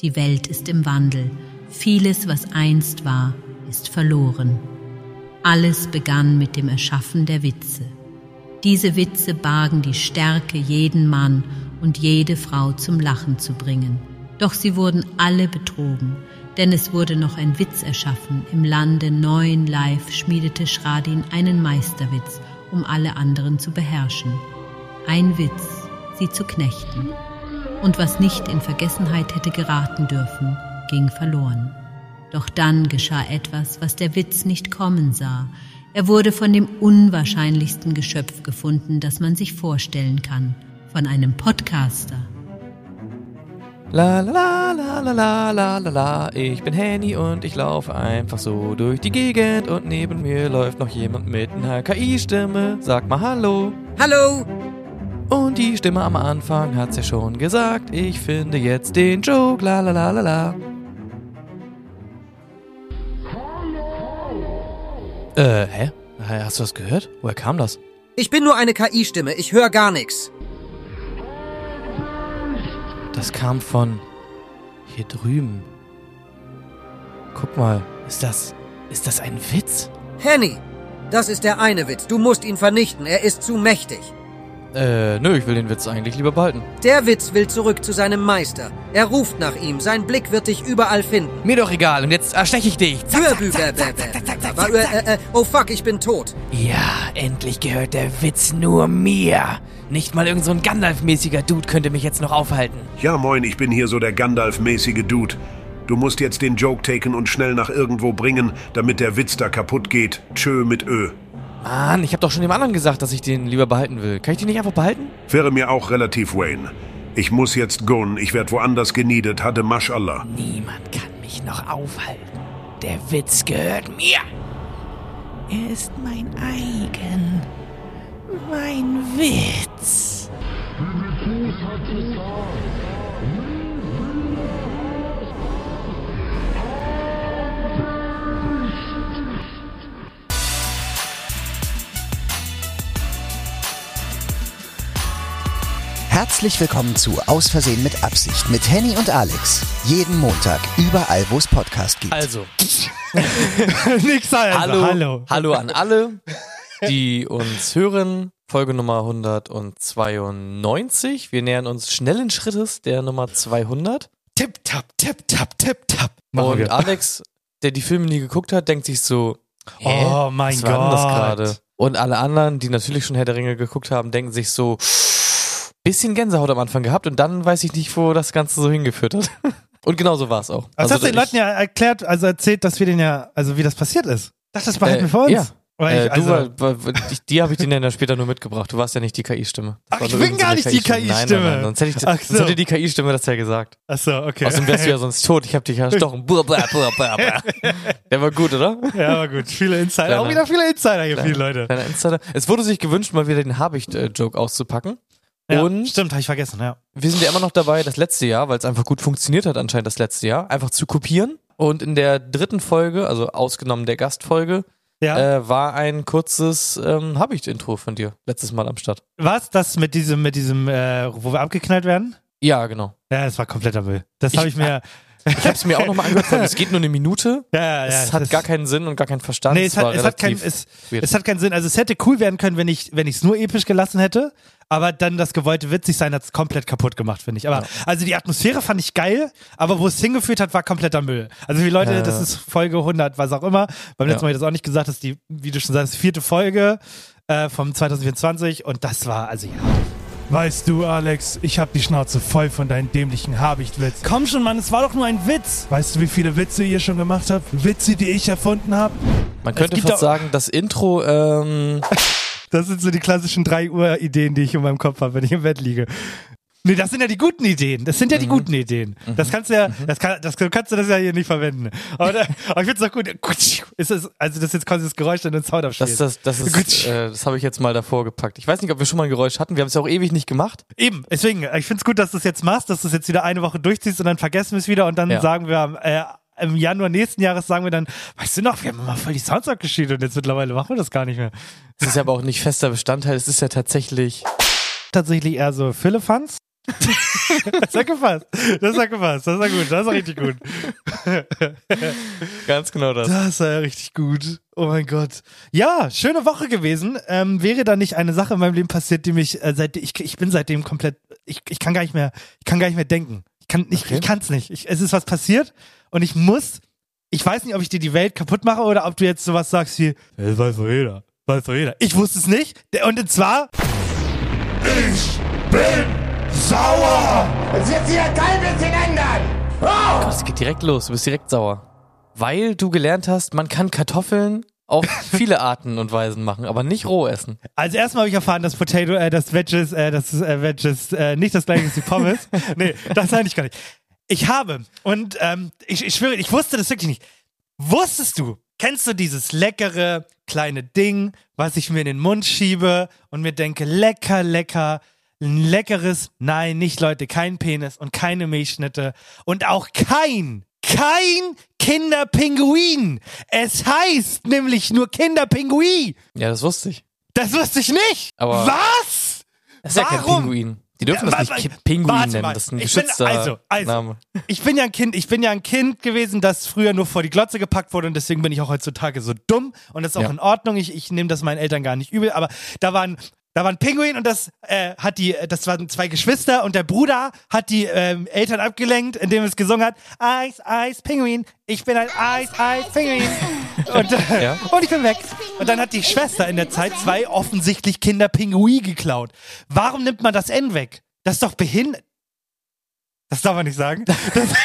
Die Welt ist im Wandel. Vieles, was einst war, ist verloren. Alles begann mit dem Erschaffen der Witze. Diese Witze bargen die Stärke, jeden Mann und jede Frau zum Lachen zu bringen. Doch sie wurden alle betrogen, denn es wurde noch ein Witz erschaffen. Im Lande Neuen Live schmiedete Schradin einen Meisterwitz, um alle anderen zu beherrschen. Ein Witz, sie zu knechten. Und was nicht in Vergessenheit hätte geraten dürfen, ging verloren. Doch dann geschah etwas, was der Witz nicht kommen sah. Er wurde von dem unwahrscheinlichsten Geschöpf gefunden, das man sich vorstellen kann. Von einem Podcaster. La la la la la la la la, ich bin Henny und ich laufe einfach so durch die Gegend und neben mir läuft noch jemand mit einer KI-Stimme. Sag mal Hallo. Hallo! Und die Stimme am Anfang hat's ja schon gesagt, ich finde jetzt den Joke, la la la la la. Hä? Hast du das gehört? Woher kam das? Ich bin nur eine KI-Stimme, ich höre gar nichts. Das kam von hier drüben. Guck mal, ist das ein Witz? Henny, das ist der eine Witz. Du musst ihn vernichten, er ist zu mächtig. Nö, ich will den Witz eigentlich lieber behalten. Der Witz will zurück zu seinem Meister. Er ruft nach ihm, sein Blick wird dich überall finden. Mir doch egal, und jetzt ersteche ich dich. Oh fuck, ich bin tot. Ja, endlich gehört der Witz nur mir. Nicht mal irgend so ein Gandalf-mäßiger Dude könnte mich jetzt noch aufhalten. Ja moin, ich bin hier so der Gandalf-mäßige Dude. Du musst jetzt den Joke taken und schnell nach irgendwo bringen, damit der Witz da kaputt geht. Tschö mit Ö. Mann, ich hab doch schon dem anderen gesagt, dass ich den lieber behalten will. Kann ich den nicht einfach behalten? Wäre mir auch relativ Wayne. Ich muss jetzt gehen, ich werd woanders geniedet, hatte Maschallah. Niemand kann mich noch aufhalten. Der Witz gehört mir. Er ist mein eigen. Mein Witz. Herzlich willkommen zu Aus Versehen mit Absicht mit Henny und Alex. Jeden Montag, überall wo es Podcast gibt. Also. Nix also. Hallo an alle, die uns hören. Folge Nummer 192. Wir nähern uns schnellen Schrittes der Nummer 200. Tipp, tapp, tipp, tapp, tipp, tapp. Und Alex, der die Filme nie geguckt hat, denkt sich so, oh mein was Gott. war denn das gerade? Und alle anderen, die natürlich schon Herr der Ringe geguckt haben, denken sich so, bisschen Gänsehaut am Anfang gehabt und dann weiß ich nicht, wo das Ganze so hingeführt hat. Und genau so war es auch. Also hast du den Leuten ja erklärt, also erzählt, dass wir den ja, also wie das passiert ist. Das behalten wir für uns. Ja. Die habe ich denen ja später nur mitgebracht. Du warst ja nicht die KI-Stimme. Ach, ich bin gar nicht die KI-Stimme. Nein. Sonst hätte die KI-Stimme das ja gesagt. Ach so, okay. Außerdem wärst du ja sonst tot. Ich habe dich ja erstochen. Der war gut, oder? Ja, war gut. Viele Insider. Auch wieder viele Insider hier, viele Leute. Kleiner Insider. Es wurde sich gewünscht, mal wieder den Habicht-Joke auszupacken. Ja, und stimmt, habe ich vergessen, ja. Wir sind ja immer noch dabei, das letzte Jahr, weil es einfach gut funktioniert hat anscheinend das letzte Jahr, einfach zu kopieren. Und in der 3. Folge, also ausgenommen der Gastfolge, war ein kurzes Habicht-Intro von dir letztes Mal am Start. Was? Das mit diesem, wo wir abgeknallt werden? Ja, genau. Ja, das war kompletter Müll. Das habe ich mir... Ich habe es mir auch nochmal angehört, weil es geht nur eine Minute. Ja, es hat gar keinen Sinn und gar keinen Verstand. Nee, es hat keinen Sinn. Also es hätte cool werden können, wenn ich es nur episch gelassen hätte, aber dann das gewollte Witzigsein hat es komplett kaputt gemacht, finde ich. Aber also die Atmosphäre fand ich geil, aber wo es hingeführt hat, war kompletter Müll. Also wie Leute, das ist Folge 100, was auch immer. Beim letzten Mal habe ich das auch nicht gesagt, das ist die, wie du schon sagst, 4. Folge vom 2024 und das war, also ja. Weißt du, Alex, ich hab die Schnauze voll von deinen dämlichen Habichtwitzen. Komm schon, Mann, es war doch nur ein Witz. Weißt du, wie viele Witze ihr schon gemacht habt? Witze, die ich erfunden habe? Man könnte fast sagen, das Intro, Das sind so die klassischen 3 Uhr Ideen, die ich in meinem Kopf habe, wenn ich im Bett liege. Nee, das sind ja die guten Ideen. Das sind ja die guten Ideen. Das kannst du ja, kannst du das ja hier nicht verwenden. Aber ich find's doch gut. Also das ist jetzt quasi das Geräusch, wenn du einen Sound abspielst. Das habe ich jetzt mal davor gepackt. Ich weiß nicht, ob wir schon mal ein Geräusch hatten. Wir haben es ja auch ewig nicht gemacht. Eben, deswegen, ich find's gut, dass du es jetzt machst, dass du es jetzt wieder eine Woche durchziehst und dann vergessen wir es wieder und dann sagen wir im Januar nächsten Jahres sagen wir dann, weißt du noch, wir haben mal voll die Sounds abgeschrieben und jetzt mittlerweile machen wir das gar nicht mehr. Es ist ja aber auch nicht fester Bestandteil. Es ist ja tatsächlich eher so Philippans. Das hat gepasst. Das war gut. Das war richtig gut. Ganz genau das. Das war ja richtig gut. Oh mein Gott. Ja, schöne Woche gewesen. Wäre da nicht eine Sache in meinem Leben passiert, die mich ich bin seitdem komplett, ich kann gar nicht mehr denken. Ich kann's nicht. Es ist was passiert und ich weiß nicht, ob ich dir die Welt kaputt mache oder ob du jetzt sowas sagst wie, das weiß doch jeder. Ich wusste es nicht. Und zwar, ich bin sauer! Es wird sich ein klein bisschen ändern! Oh! Es geht direkt los, du bist direkt sauer. Weil du gelernt hast, man kann Kartoffeln auf viele Arten und Weisen machen, aber nicht roh essen. Also erstmal habe ich erfahren, dass Veggies nicht das gleiche ist wie Pommes. Nee, das eigentlich gar nicht. Ich habe, und ich schwöre, ich wusste das wirklich nicht. Wusstest du, kennst du dieses leckere kleine Ding, was ich mir in den Mund schiebe und mir denke, lecker, ein leckeres, nein, nicht Leute, kein Penis und keine Milchschnitte und auch kein Kinderpinguin. Es heißt nämlich nur Kinderpinguin. Ja, das wusste ich. Das wusste ich nicht. Aber was? Das ist ja kein Pinguin. Die dürfen das nicht Pinguin nennen, das ist ein geschützter Name. Ich bin ja ein Kind gewesen, das früher nur vor die Glotze gepackt wurde und deswegen bin ich auch heutzutage so dumm und das ist auch in Ordnung. Ich nehme das meinen Eltern gar nicht übel, aber da war ein Pinguin und das waren zwei Geschwister und der Bruder hat die Eltern abgelenkt, indem es gesungen hat, Eis, Eis, Pinguin, ich bin ein Eis, Eis, Pinguin. Und ich bin weg. Und dann hat die Schwester in der Zeit 2 offensichtlich Kinderpinguin geklaut. Warum nimmt man das N weg? Das ist doch behindert. Das darf man nicht sagen. Das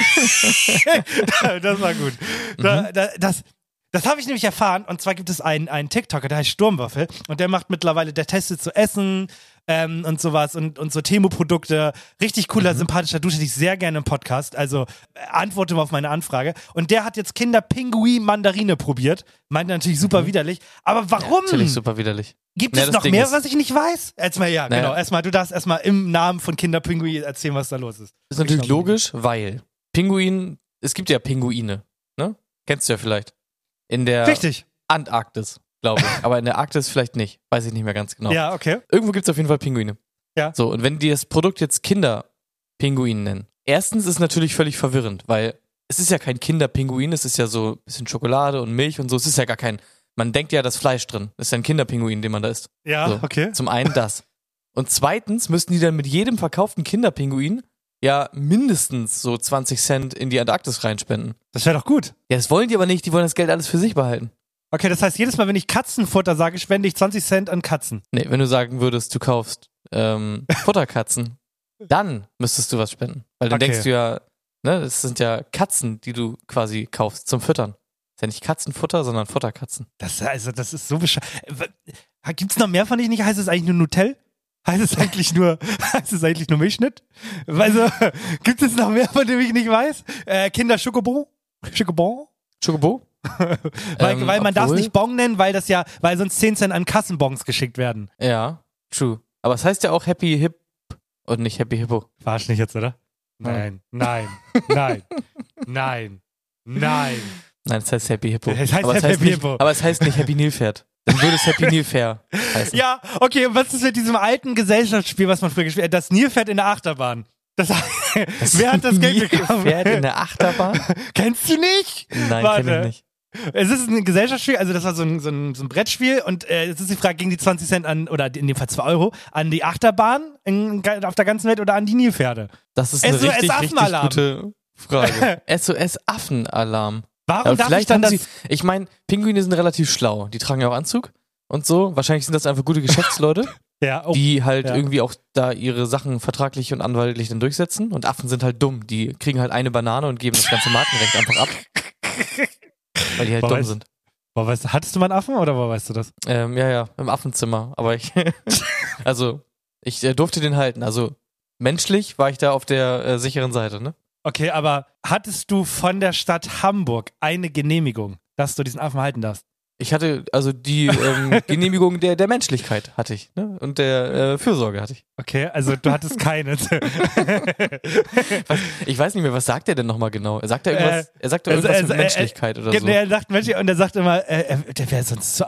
war gut. Das habe ich nämlich erfahren, und zwar gibt es einen TikToker, der heißt Sturmwürfel und der testet so Essen und sowas und so Temo-Produkte. Richtig cooler, sympathischer Dude, hätte ich sehr gerne im Podcast, also antworte mal auf meine Anfrage. Und der hat jetzt Kinderpinguin-Mandarine probiert, meinte natürlich super widerlich, aber warum? Ja, natürlich super widerlich. Gibt es noch mehr, was ich nicht weiß? Genau. Du darfst erstmal im Namen von Kinderpinguin erzählen, was da los ist. Das ist natürlich logisch, weil es gibt ja Pinguine, ne? Kennst du ja vielleicht. In der Antarktis, glaube ich. Aber in der Arktis vielleicht nicht. Weiß ich nicht mehr ganz genau. Ja, okay. Irgendwo gibt es auf jeden Fall Pinguine. Ja. So, und wenn die das Produkt jetzt Kinderpinguin nennen, erstens ist es natürlich völlig verwirrend, weil es ist ja kein Kinderpinguin, es ist ja so ein bisschen Schokolade und Milch und so. Es ist ja gar kein, man denkt ja, das Fleisch drin. Das ist ja ein Kinderpinguin, den man da isst. Ja, so, okay. Zum einen das. Und zweitens müssten die dann mit jedem verkauften Kinderpinguin ja mindestens so 20 Cent in die Antarktis reinspenden. Das wäre doch gut. Ja, das wollen die aber nicht, die wollen das Geld alles für sich behalten. Okay, das heißt, jedes Mal, wenn ich Katzenfutter sage, spende ich 20 Cent an Katzen. Nee, wenn du sagen würdest, du kaufst Futterkatzen, dann müsstest du was spenden. Weil dann denkst du ja, ne, das sind ja Katzen, die du quasi kaufst zum Füttern. Das ist ja nicht Katzenfutter, sondern Futterkatzen. Das ist so bescheuert. Gibt's noch mehr von denen nicht? Heißt es eigentlich nur Nutella? Heißt es eigentlich nur Milchschnitt? Also, gibt es noch mehr, von dem ich nicht weiß? Kinder Schokobon? Schokobo? weil man darf es nicht Bon nennen, weil sonst 10 Cent an Kassenbons geschickt werden. Ja, true. Aber es heißt ja auch Happy Hip und nicht Happy Hippo. Verarsch nicht jetzt, oder? Nein. Nein, es heißt Happy Hippo. Aber es heißt nicht Happy Nilpferd. Dann würde es Happy Nilfair heißen. Ja, okay, und was ist mit diesem alten Gesellschaftsspiel, was man früher gespielt hat? Das Nilpferd in der Achterbahn. Wer hat das Geld bekommen? Nilpferd in der Achterbahn? Kennst du nicht? Nein, kenn ich nicht. Es ist ein Gesellschaftsspiel, also das war so ein Brettspiel und jetzt ist die Frage, ging die 20 Cent an, oder in dem Fall 2 Euro, an die Achterbahn auf der ganzen Welt oder an die Nilpferde? Das ist eine richtig gute Frage. SOS-Affenalarm. Warum darf ich dann das? Ich meine, Pinguine sind relativ schlau. Die tragen ja auch Anzug und so. Wahrscheinlich sind das einfach gute Geschäftsleute, die halt irgendwie auch da ihre Sachen vertraglich und anwaltlich dann durchsetzen. Und Affen sind halt dumm. Die kriegen halt eine Banane und geben das ganze Markenrecht einfach ab. Weil die halt dumm sind. Hattest du mal einen Affen oder wo weißt du das? Ja, im Affenzimmer. Aber ich durfte den halten. Also menschlich war ich da auf der sicheren Seite, ne? Okay, aber hattest du von der Stadt Hamburg eine Genehmigung, dass du diesen Affen halten darfst? Ich hatte, also die Genehmigung der Menschlichkeit hatte ich, ne? Und der Fürsorge hatte ich. Okay, also du hattest keine. Ich weiß nicht mehr, was sagt er denn nochmal genau? Er sagt ja irgendwas, irgendwas mit Menschlichkeit oder so. Er sagt Menschlichkeit und er sagt immer, der wäre sonst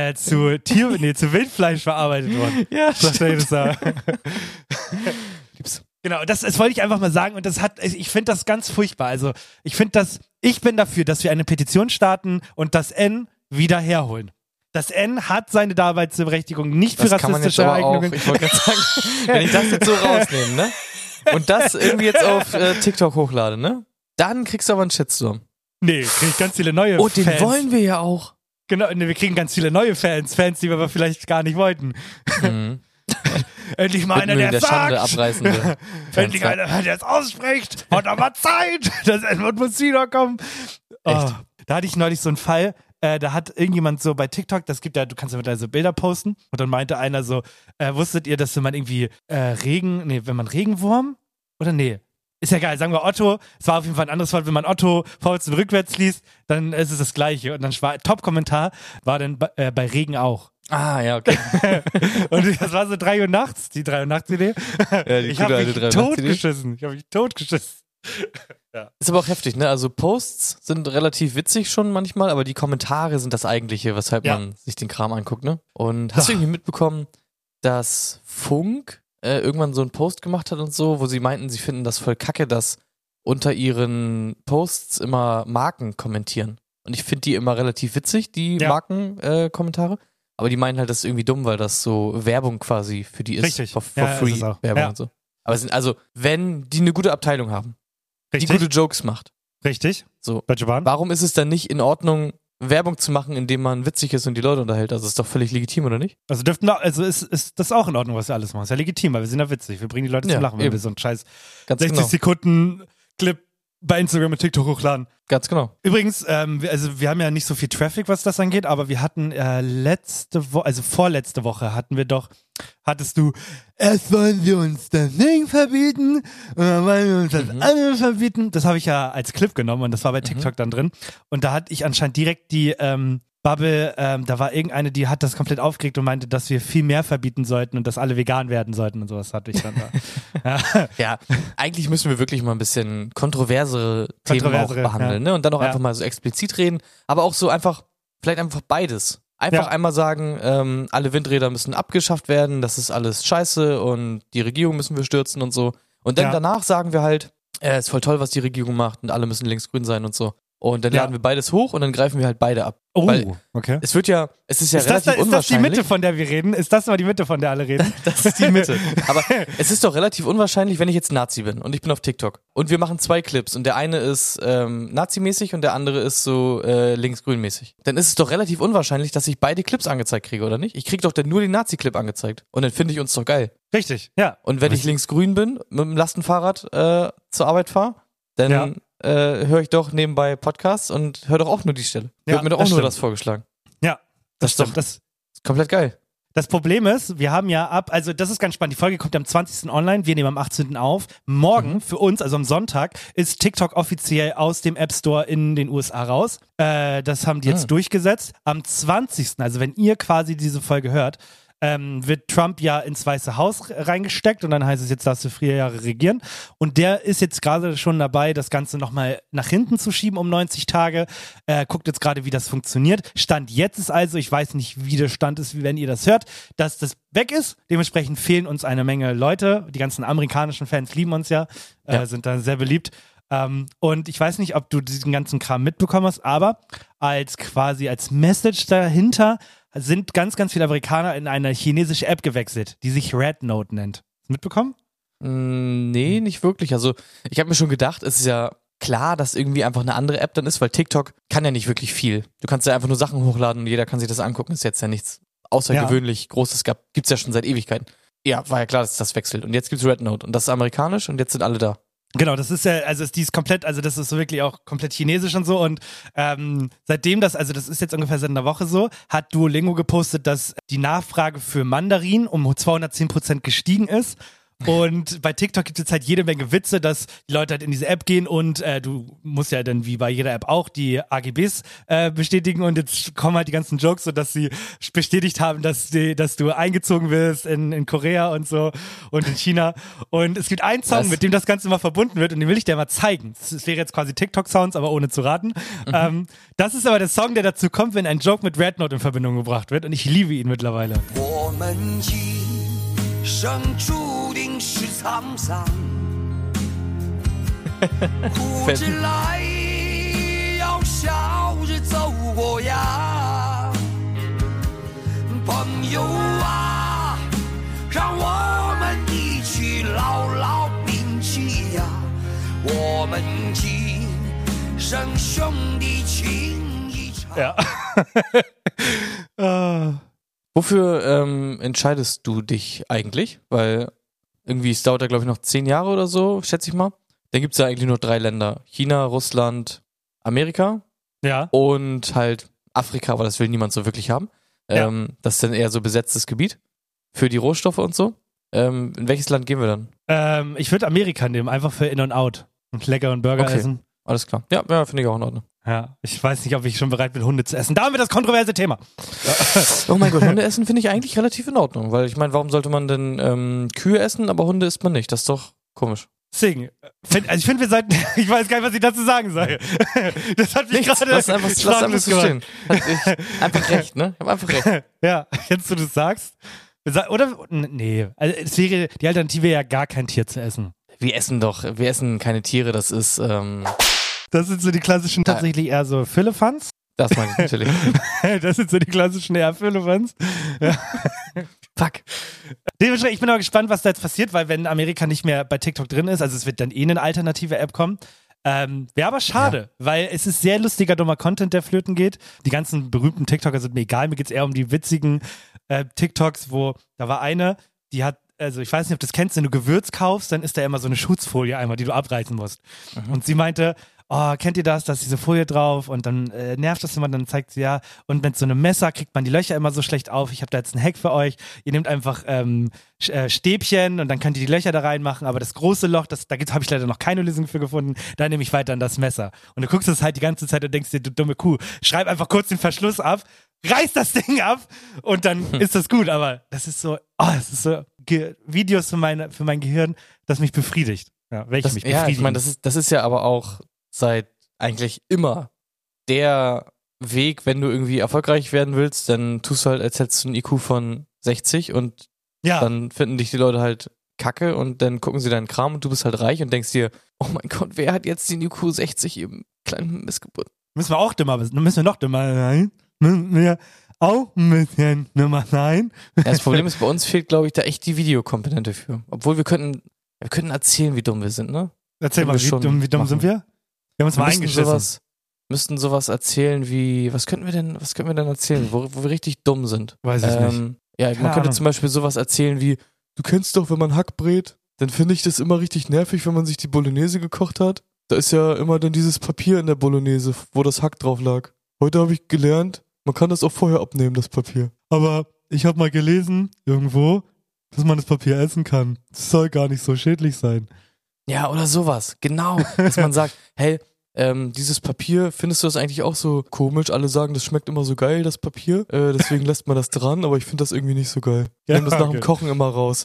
zu Wildfleisch verarbeitet worden. Ja, sagt er jedes Mal. Genau, das wollte ich einfach mal sagen und ich finde das ganz furchtbar. Also ich bin dafür, dass wir eine Petition starten und das N wieder herholen. Das N hat seine Daseinsberechtigung nicht für rassistische Eignungen. Ich wollte gerade sagen, wenn ich das jetzt so rausnehme, ne? Und das irgendwie jetzt auf TikTok hochlade, ne? Dann kriegst du aber einen Shitstorm. Nee, krieg ich ganz viele neue Fans. Oh, den wollen wir ja auch. Genau, nee, wir kriegen ganz viele neue Fans, die wir aber vielleicht gar nicht wollten. Mhm. Endlich mal einer, der Schande sagt. abreißende Endlich einer, der es ausspricht. Hat aber Zeit. Das N-Wort muss wiederkommen. Oh, da hatte ich neulich so einen Fall. Da hat irgendjemand so bei TikTok, das gibt ja, du kannst ja mit so Bilder posten. Und dann meinte einer so, wusstet ihr, dass wenn man irgendwie wenn man Regenwurm? Oder nee. Ist ja geil, sagen wir Otto, es war auf jeden Fall ein anderes Wort, wenn man Otto vorwärts und rückwärts liest, dann ist es das Gleiche. Und dann Top-Kommentar war dann bei Regen auch. Ah, ja, okay. Und das war so 3 Uhr nachts, die 3 Uhr nachts Idee. Ja, ich habe mich totgeschissen. Ja. Ist aber auch heftig, ne? Also Posts sind relativ witzig schon manchmal, aber die Kommentare sind das Eigentliche, weshalb man sich den Kram anguckt, ne? Und hast du irgendwie mitbekommen, dass Funk irgendwann so einen Post gemacht hat und so, wo sie meinten, sie finden das voll kacke, dass unter ihren Posts immer Marken kommentieren. Und ich finde die immer relativ witzig, die Marken-Kommentare. Aber die meinen halt, das ist irgendwie dumm, weil das so Werbung quasi für die ist. Richtig. For free Werbung und so. Aber wenn die eine gute Abteilung haben, die gute Jokes macht. Richtig. So. Deutsche Bahn. Warum ist es dann nicht in Ordnung, Werbung zu machen, indem man witzig ist und die Leute unterhält? Also ist doch völlig legitim, oder nicht? Also ist das auch in Ordnung, was wir alles machen. Ist ja legitim, weil wir sind ja witzig. Wir bringen die Leute zum Lachen, wenn wir so einen scheiß 60 Sekunden Clip bei Instagram und TikTok hochladen. Ganz genau. Übrigens, wir haben ja nicht so viel Traffic, was das angeht, aber wir hatten vorletzte Woche hattest du, erst wollen wir uns das Ding verbieten und dann wollen wir uns das andere verbieten. Das habe ich ja als Clip genommen und das war bei TikTok dann drin. Und da hatte ich anscheinend direkt die Bubble, da war irgendeine, die hat das komplett aufgeregt und meinte, dass wir viel mehr verbieten sollten und dass alle vegan werden sollten und sowas hatte ich dann da. Ja, eigentlich müssen wir wirklich mal ein bisschen kontroversere Themen auch behandeln, ne? Und dann auch einfach mal so explizit reden, aber auch so vielleicht einfach beides. Einfach einmal sagen, alle Windräder müssen abgeschafft werden, das ist alles scheiße und die Regierung müssen wir stürzen und so. Und dann danach sagen wir halt, ist voll toll, was die Regierung macht und alle müssen linksgrün sein und so. Und dann laden wir beides hoch und dann greifen wir halt beide ab. Oh, weil okay. Es ist ja relativ unwahrscheinlich. Ist das die Mitte, von der wir reden? Ist das mal die Mitte, von der alle reden? Das ist die Mitte. Aber es ist doch relativ unwahrscheinlich, wenn ich jetzt Nazi bin und ich bin auf TikTok und wir machen 2 Clips und der eine ist Nazi-mäßig und der andere ist so linksgrün-mäßig. Dann ist es doch relativ unwahrscheinlich, dass ich beide Clips angezeigt kriege, oder nicht? Ich krieg doch dann nur den Nazi-Clip angezeigt und dann finde ich uns doch geil. Richtig, ja. Und wenn ich linksgrün bin, mit dem Lastenfahrrad zur Arbeit fahre, dann höre ich doch nebenbei Podcasts und höre doch auch nur die Stelle. Wird mir doch auch nur das vorgeschlagen. Ja, das ist doch komplett geil. Das Problem ist, wir haben also das ist ganz spannend, die Folge kommt am 20. online, wir nehmen am 18. auf. Morgen für uns, also am Sonntag, ist TikTok offiziell aus dem App Store in den USA raus. Das haben die jetzt durchgesetzt. Am 20., also wenn ihr quasi diese Folge hört, wird Trump ja ins Weiße Haus reingesteckt und dann heißt es, jetzt darfst du 4 Jahre regieren. Und der ist jetzt gerade schon dabei, das Ganze nochmal nach hinten zu schieben um 90 Tage. Guckt jetzt gerade, wie das funktioniert. Stand jetzt ist also, ich weiß nicht, wie der Stand ist, wenn ihr das hört, dass das weg ist. Dementsprechend fehlen uns eine Menge Leute. Die ganzen amerikanischen Fans lieben uns sind da sehr beliebt. Und ich weiß nicht, ob du diesen ganzen Kram mitbekommen hast, aber als Message dahinter sind ganz, ganz viele Amerikaner in eine chinesische App gewechselt, die sich Red Note nennt. Mitbekommen? Nee, nicht wirklich. Also ich habe mir schon gedacht, es ist ja klar, dass irgendwie einfach eine andere App dann ist, weil TikTok kann ja nicht wirklich viel. Du kannst ja einfach nur Sachen hochladen und jeder kann sich das angucken. Ist jetzt ja nichts außergewöhnlich Großes. Gibt's ja schon seit Ewigkeiten. Ja, war ja klar, dass das wechselt. Und jetzt gibt's Red Note und das ist amerikanisch und jetzt sind alle da. Genau, das ist ja, die ist komplett, also das ist so wirklich auch komplett chinesisch und so und seitdem das ist jetzt ungefähr seit einer Woche so, hat Duolingo gepostet, dass die Nachfrage für Mandarin um 210% gestiegen ist. Und bei TikTok gibt es jetzt halt jede Menge Witze, dass die Leute halt in diese App gehen und du musst ja dann wie bei jeder App auch die AGBs bestätigen und jetzt kommen halt die ganzen Jokes, so dass sie bestätigt haben, dass du eingezogen wirst in Korea und so und in China. Und es gibt einen Song, mit dem das Ganze mal verbunden wird und den will ich dir mal zeigen. Das wäre jetzt quasi TikTok-Sounds, aber ohne zu raten. Das ist aber der Song, der dazu kommt, wenn ein Joke mit Red Note in Verbindung gebracht wird und ich liebe ihn mittlerweile. 生注定是沧桑， Ja. Wofür entscheidest du dich eigentlich? Weil irgendwie, es dauert ja, glaube ich, noch 10 Jahre oder so, schätze ich mal. Dann gibt es ja eigentlich nur 3 Länder. China, Russland, Amerika. Ja. Und halt Afrika, aber das will niemand so wirklich haben. Ja. Das ist dann eher so besetztes Gebiet für die Rohstoffe und so. In welches Land gehen wir dann? Ich würde Amerika nehmen, einfach für In und Out. Und leckeren Burger essen. Alles klar. Ja, finde ich auch in Ordnung. Ja, ich weiß nicht, ob ich schon bereit bin, Hunde zu essen. Da haben wir das kontroverse Thema. Oh mein Gott, Hunde essen finde ich eigentlich relativ in Ordnung, weil ich meine, warum sollte man denn Kühe essen, aber Hunde isst man nicht? Das ist doch komisch. Deswegen, ich finde, wir sollten, ich weiß gar nicht, was ich dazu sagen soll. Das hat mich gerade lass einfach so stehen. Einfach recht, ne? Ich hab einfach recht. Ja, jetzt, wo du es sagst. Oder, nee, also es wäre die Alternative ja gar kein Tier zu essen. Wir essen keine Tiere, das ist, Das sind so die klassischen, tatsächlich eher so Firlefanz. Das meine ich natürlich. Das sind so die klassischen eher Firlefanz. Ja. Fuck. Dementsprechend, ich bin aber gespannt, was da jetzt passiert, weil wenn Amerika nicht mehr bei TikTok drin ist, also es wird dann eine alternative App kommen. Wäre aber schade, weil es ist sehr lustiger, dummer Content, der flöten geht. Die ganzen berühmten TikToker sind mir egal, mir geht's eher um die witzigen TikToks, da war eine, die hat, also ich weiß nicht, ob du das kennst, wenn du Gewürz kaufst, dann ist da immer so eine Schutzfolie einmal, die du abreißen musst. Und sie meinte, oh, kennt ihr das? Da ist diese Folie drauf und dann nervt das immer, dann zeigt sie ja. Und mit so einem Messer kriegt man die Löcher immer so schlecht auf. Ich habe da jetzt einen Hack für euch. Ihr nehmt einfach Stäbchen und dann könnt ihr die Löcher da reinmachen. Aber das große Loch, habe ich leider noch keine Lösung für gefunden. Da nehme ich weiter an das Messer. Und du guckst es halt die ganze Zeit und denkst dir, du dumme Kuh, schreib einfach kurz den Verschluss ab, reiß das Ding ab und dann ist das gut. Aber das ist so, Videos für mein Gehirn, das mich befriedigt. Ja, mich befriedigen. Ja, ich meine, das ist ja aber auch seit eigentlich immer der Weg, wenn du irgendwie erfolgreich werden willst, dann tust du halt, als hättest du einen IQ von 60 und dann finden dich die Leute halt kacke und dann gucken sie deinen Kram und du bist halt reich und denkst dir, oh mein Gott, wer hat jetzt den IQ 60 im kleinen Missgeburt? Müssen wir auch dümmer, müssen wir noch dümmer sein? Müssen wir auch ein bisschen dümmer sein? Das Problem ist, bei uns fehlt, glaube ich, da echt die Videokomponente für. Obwohl wir könnten erzählen, wie dumm wir sind, ne? Erzähl mal, wie dumm sind wir? Wir haben uns mal eingeschissen. Müssten sowas erzählen wie, was könnten wir denn erzählen, wo wir richtig dumm sind? Weiß ich nicht. Ja, man könnte zum Beispiel sowas erzählen wie, du kennst doch, wenn man Hack brät, dann finde ich das immer richtig nervig, wenn man sich die Bolognese gekocht hat. Da ist ja immer dann dieses Papier in der Bolognese, wo das Hack drauf lag. Heute habe ich gelernt, man kann das auch vorher abnehmen, das Papier. Aber ich habe mal gelesen, irgendwo, dass man das Papier essen kann. Das soll gar nicht so schädlich sein. Ja, oder sowas, genau. Dass man sagt, hey, dieses Papier, findest du das eigentlich auch so komisch? Alle sagen, das schmeckt immer so geil, das Papier. Deswegen lässt man das dran, aber ich finde das irgendwie nicht so geil. Ich nehme das nach dem Kochen immer raus.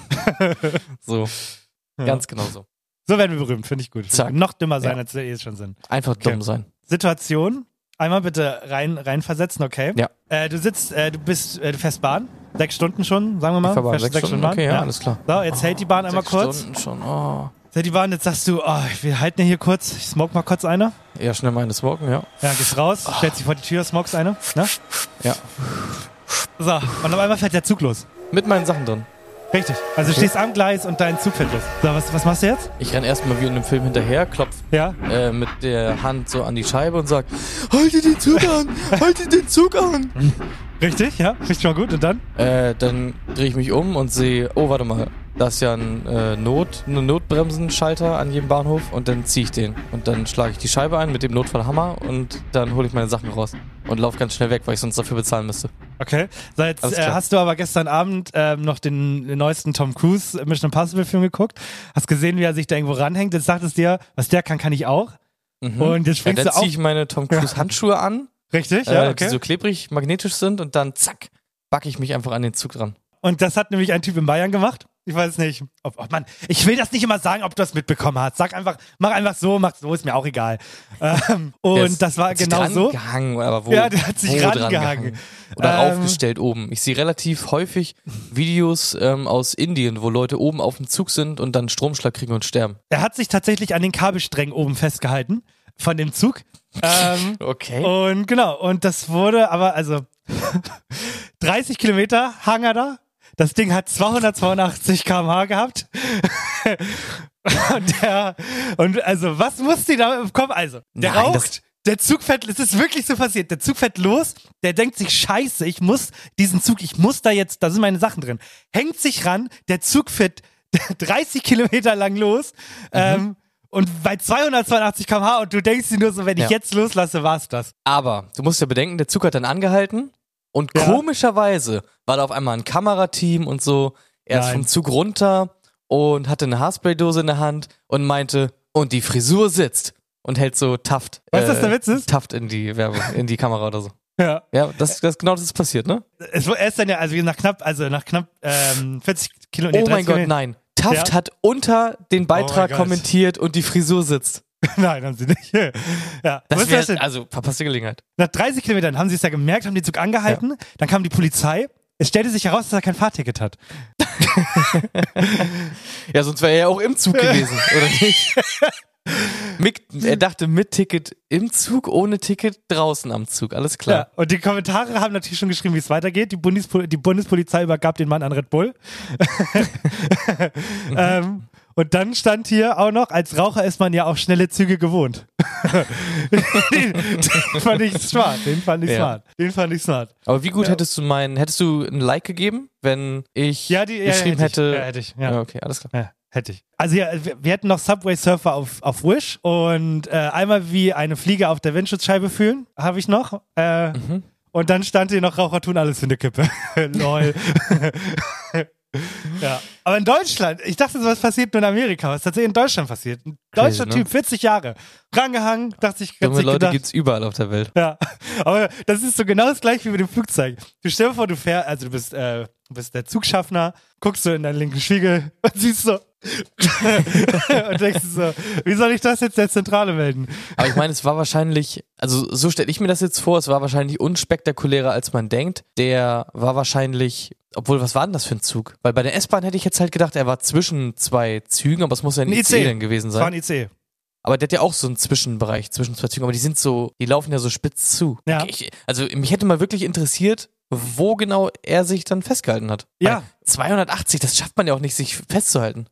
So, ganz genau so. So werden wir berühmt, finde ich gut. Zack. Noch dümmer sein, als wir eh schon sind. Einfach dumm sein. Situation, einmal bitte reinversetzen, okay? Ja. Du fährst Bahn, 6 Stunden schon, sagen wir mal. Ich fahr Bahn, 6 Stunden Bahn. Okay, ja, alles klar. So, jetzt hält die Bahn einmal kurz. 6 Stunden schon, Die Bahn, jetzt sagst du, wir halten hier kurz, ich smoke mal kurz eine. Ja, schnell mal eine smoken, ja. Ja, gehst raus, stellst dich vor die Tür, smokest eine, ne? Ja. So, und auf einmal fährt der Zug los. Mit meinen Sachen drin. Richtig. Also du stehst am Gleis und dein Zug fährt los. So, was machst du jetzt? Ich renn erstmal wie in einem Film hinterher, klopf mit der Hand so an die Scheibe und sag, haltet den Zug an, haltet den Zug an. Richtig, ja, richtig schon mal gut. Und dann? Dann drehe ich mich um und sehe, oh, warte mal, da ist ja ein Notbremsenschalter an jedem Bahnhof und dann ziehe ich den. Und dann schlage ich die Scheibe ein mit dem Notfallhammer und dann hole ich meine Sachen raus und laufe ganz schnell weg, weil ich sonst dafür bezahlen müsste. Okay, so jetzt hast du aber gestern Abend noch den neuesten Tom Cruise Mission Impossible Film geguckt, hast gesehen, wie er sich da irgendwo ranhängt, jetzt sagtest du dir, was der kann ich auch. Und jetzt springst du auf. Dann ziehe ich meine Tom Cruise Handschuhe an. Richtig, ja, okay. Die so klebrig, magnetisch sind und dann zack, backe ich mich einfach an den Zug dran. Und das hat nämlich ein Typ in Bayern gemacht. Ich weiß nicht. Ich will das nicht immer sagen, ob du das mitbekommen hast. Mach einfach so, ist mir auch egal. Und das war genau so. Gehangen, aber wo? Ja, der hat sich rangehangen. Oder aufgestellt oben. Ich sehe relativ häufig Videos aus Indien, wo Leute oben auf dem Zug sind und dann Stromschlag kriegen und sterben. Er hat sich tatsächlich an den Kabelsträngen oben festgehalten von dem Zug. Okay. Und genau, und das wurde aber, 30 Kilometer hang er da. Das Ding hat 282 km/h gehabt. Was muss die da im Kopf? Also, der raucht, der Zug fährt, es ist wirklich so passiert, der Zug fährt los, der denkt sich, scheiße, ich muss da jetzt, da sind meine Sachen drin. Hängt sich ran, der Zug fährt 30 Kilometer lang los, und bei 282 km/h und du denkst dir nur so, wenn ich jetzt loslasse, war's das. Aber du musst ja bedenken, der Zug hat dann angehalten. Und komischerweise war da auf einmal ein Kamerateam und so. Er ist vom Zug runter und hatte eine Haarspraydose in der Hand und meinte, und die Frisur sitzt. Und hält so Taft. Weißt du, was der Witz ist? Taft in die Werbung, in die Kamera oder so. Ja. Ja, das ist passiert, ne? Er ist dann ja, nach knapp 40 Kilometern. Oh mein Gott, nein. Taft hat unter den Beitrag kommentiert und die Frisur sitzt. Nein, haben sie nicht. Ja. Das wäre, also, verpasste Gelegenheit. Nach 30 Kilometern haben sie es ja gemerkt, haben den Zug angehalten, dann kam die Polizei. Es stellte sich heraus, dass er kein Fahrticket hat. Ja, sonst wäre er ja auch im Zug gewesen, oder nicht? Er dachte mit Ticket im Zug, ohne Ticket draußen am Zug, alles klar. Ja, und die Kommentare haben natürlich schon geschrieben, wie es weitergeht. Die Bundespolizei übergab den Mann an Red Bull. Und dann stand hier auch noch, als Raucher ist man ja auch schnelle Züge gewohnt. Den fand ich smart. Aber wie gut hättest du ein Like gegeben, wenn ich geschrieben hätte? Ja, hätte ich. Ja. Okay, alles klar. Ja, hätte ich. Also ja, wir hätten noch Subway Surfer auf Wish und einmal wie eine Fliege auf der Windschutzscheibe fühlen, habe ich noch. Und dann stand hier noch, Raucher tun alles für eine Kippe. Lol. Ja. Aber in Deutschland, ich dachte, sowas passiert nur in Amerika, was tatsächlich in Deutschland passiert. Ein deutscher Typ, 40 Jahre, rangehangen, dachte ich, dumme Leute gibt's überall auf der Welt. Ja, aber das ist so genau das gleiche wie mit dem Flugzeug. Du stell dir vor, du bist der Zugschaffner, guckst so in deinen linken Spiegel und siehst so und denkst so, wie soll ich das jetzt der Zentrale melden? Aber ich meine, es war wahrscheinlich, also so stelle ich mir das jetzt vor, es war wahrscheinlich unspektakulärer, als man denkt. Der war wahrscheinlich, obwohl, was war denn das für ein Zug? Weil bei der S-Bahn hätte ich jetzt halt gedacht, er war zwischen zwei Zügen, aber es muss ja ein IC dann gewesen sein. Das war ein IC. Aber der hat ja auch so einen Zwischenbereich zwischen zwei Zügen, aber die laufen ja so spitz zu. Ja. Okay, also mich hätte mal wirklich interessiert, wo genau er sich dann festgehalten hat. Ja. Weil 280, das schafft man ja auch nicht, sich festzuhalten.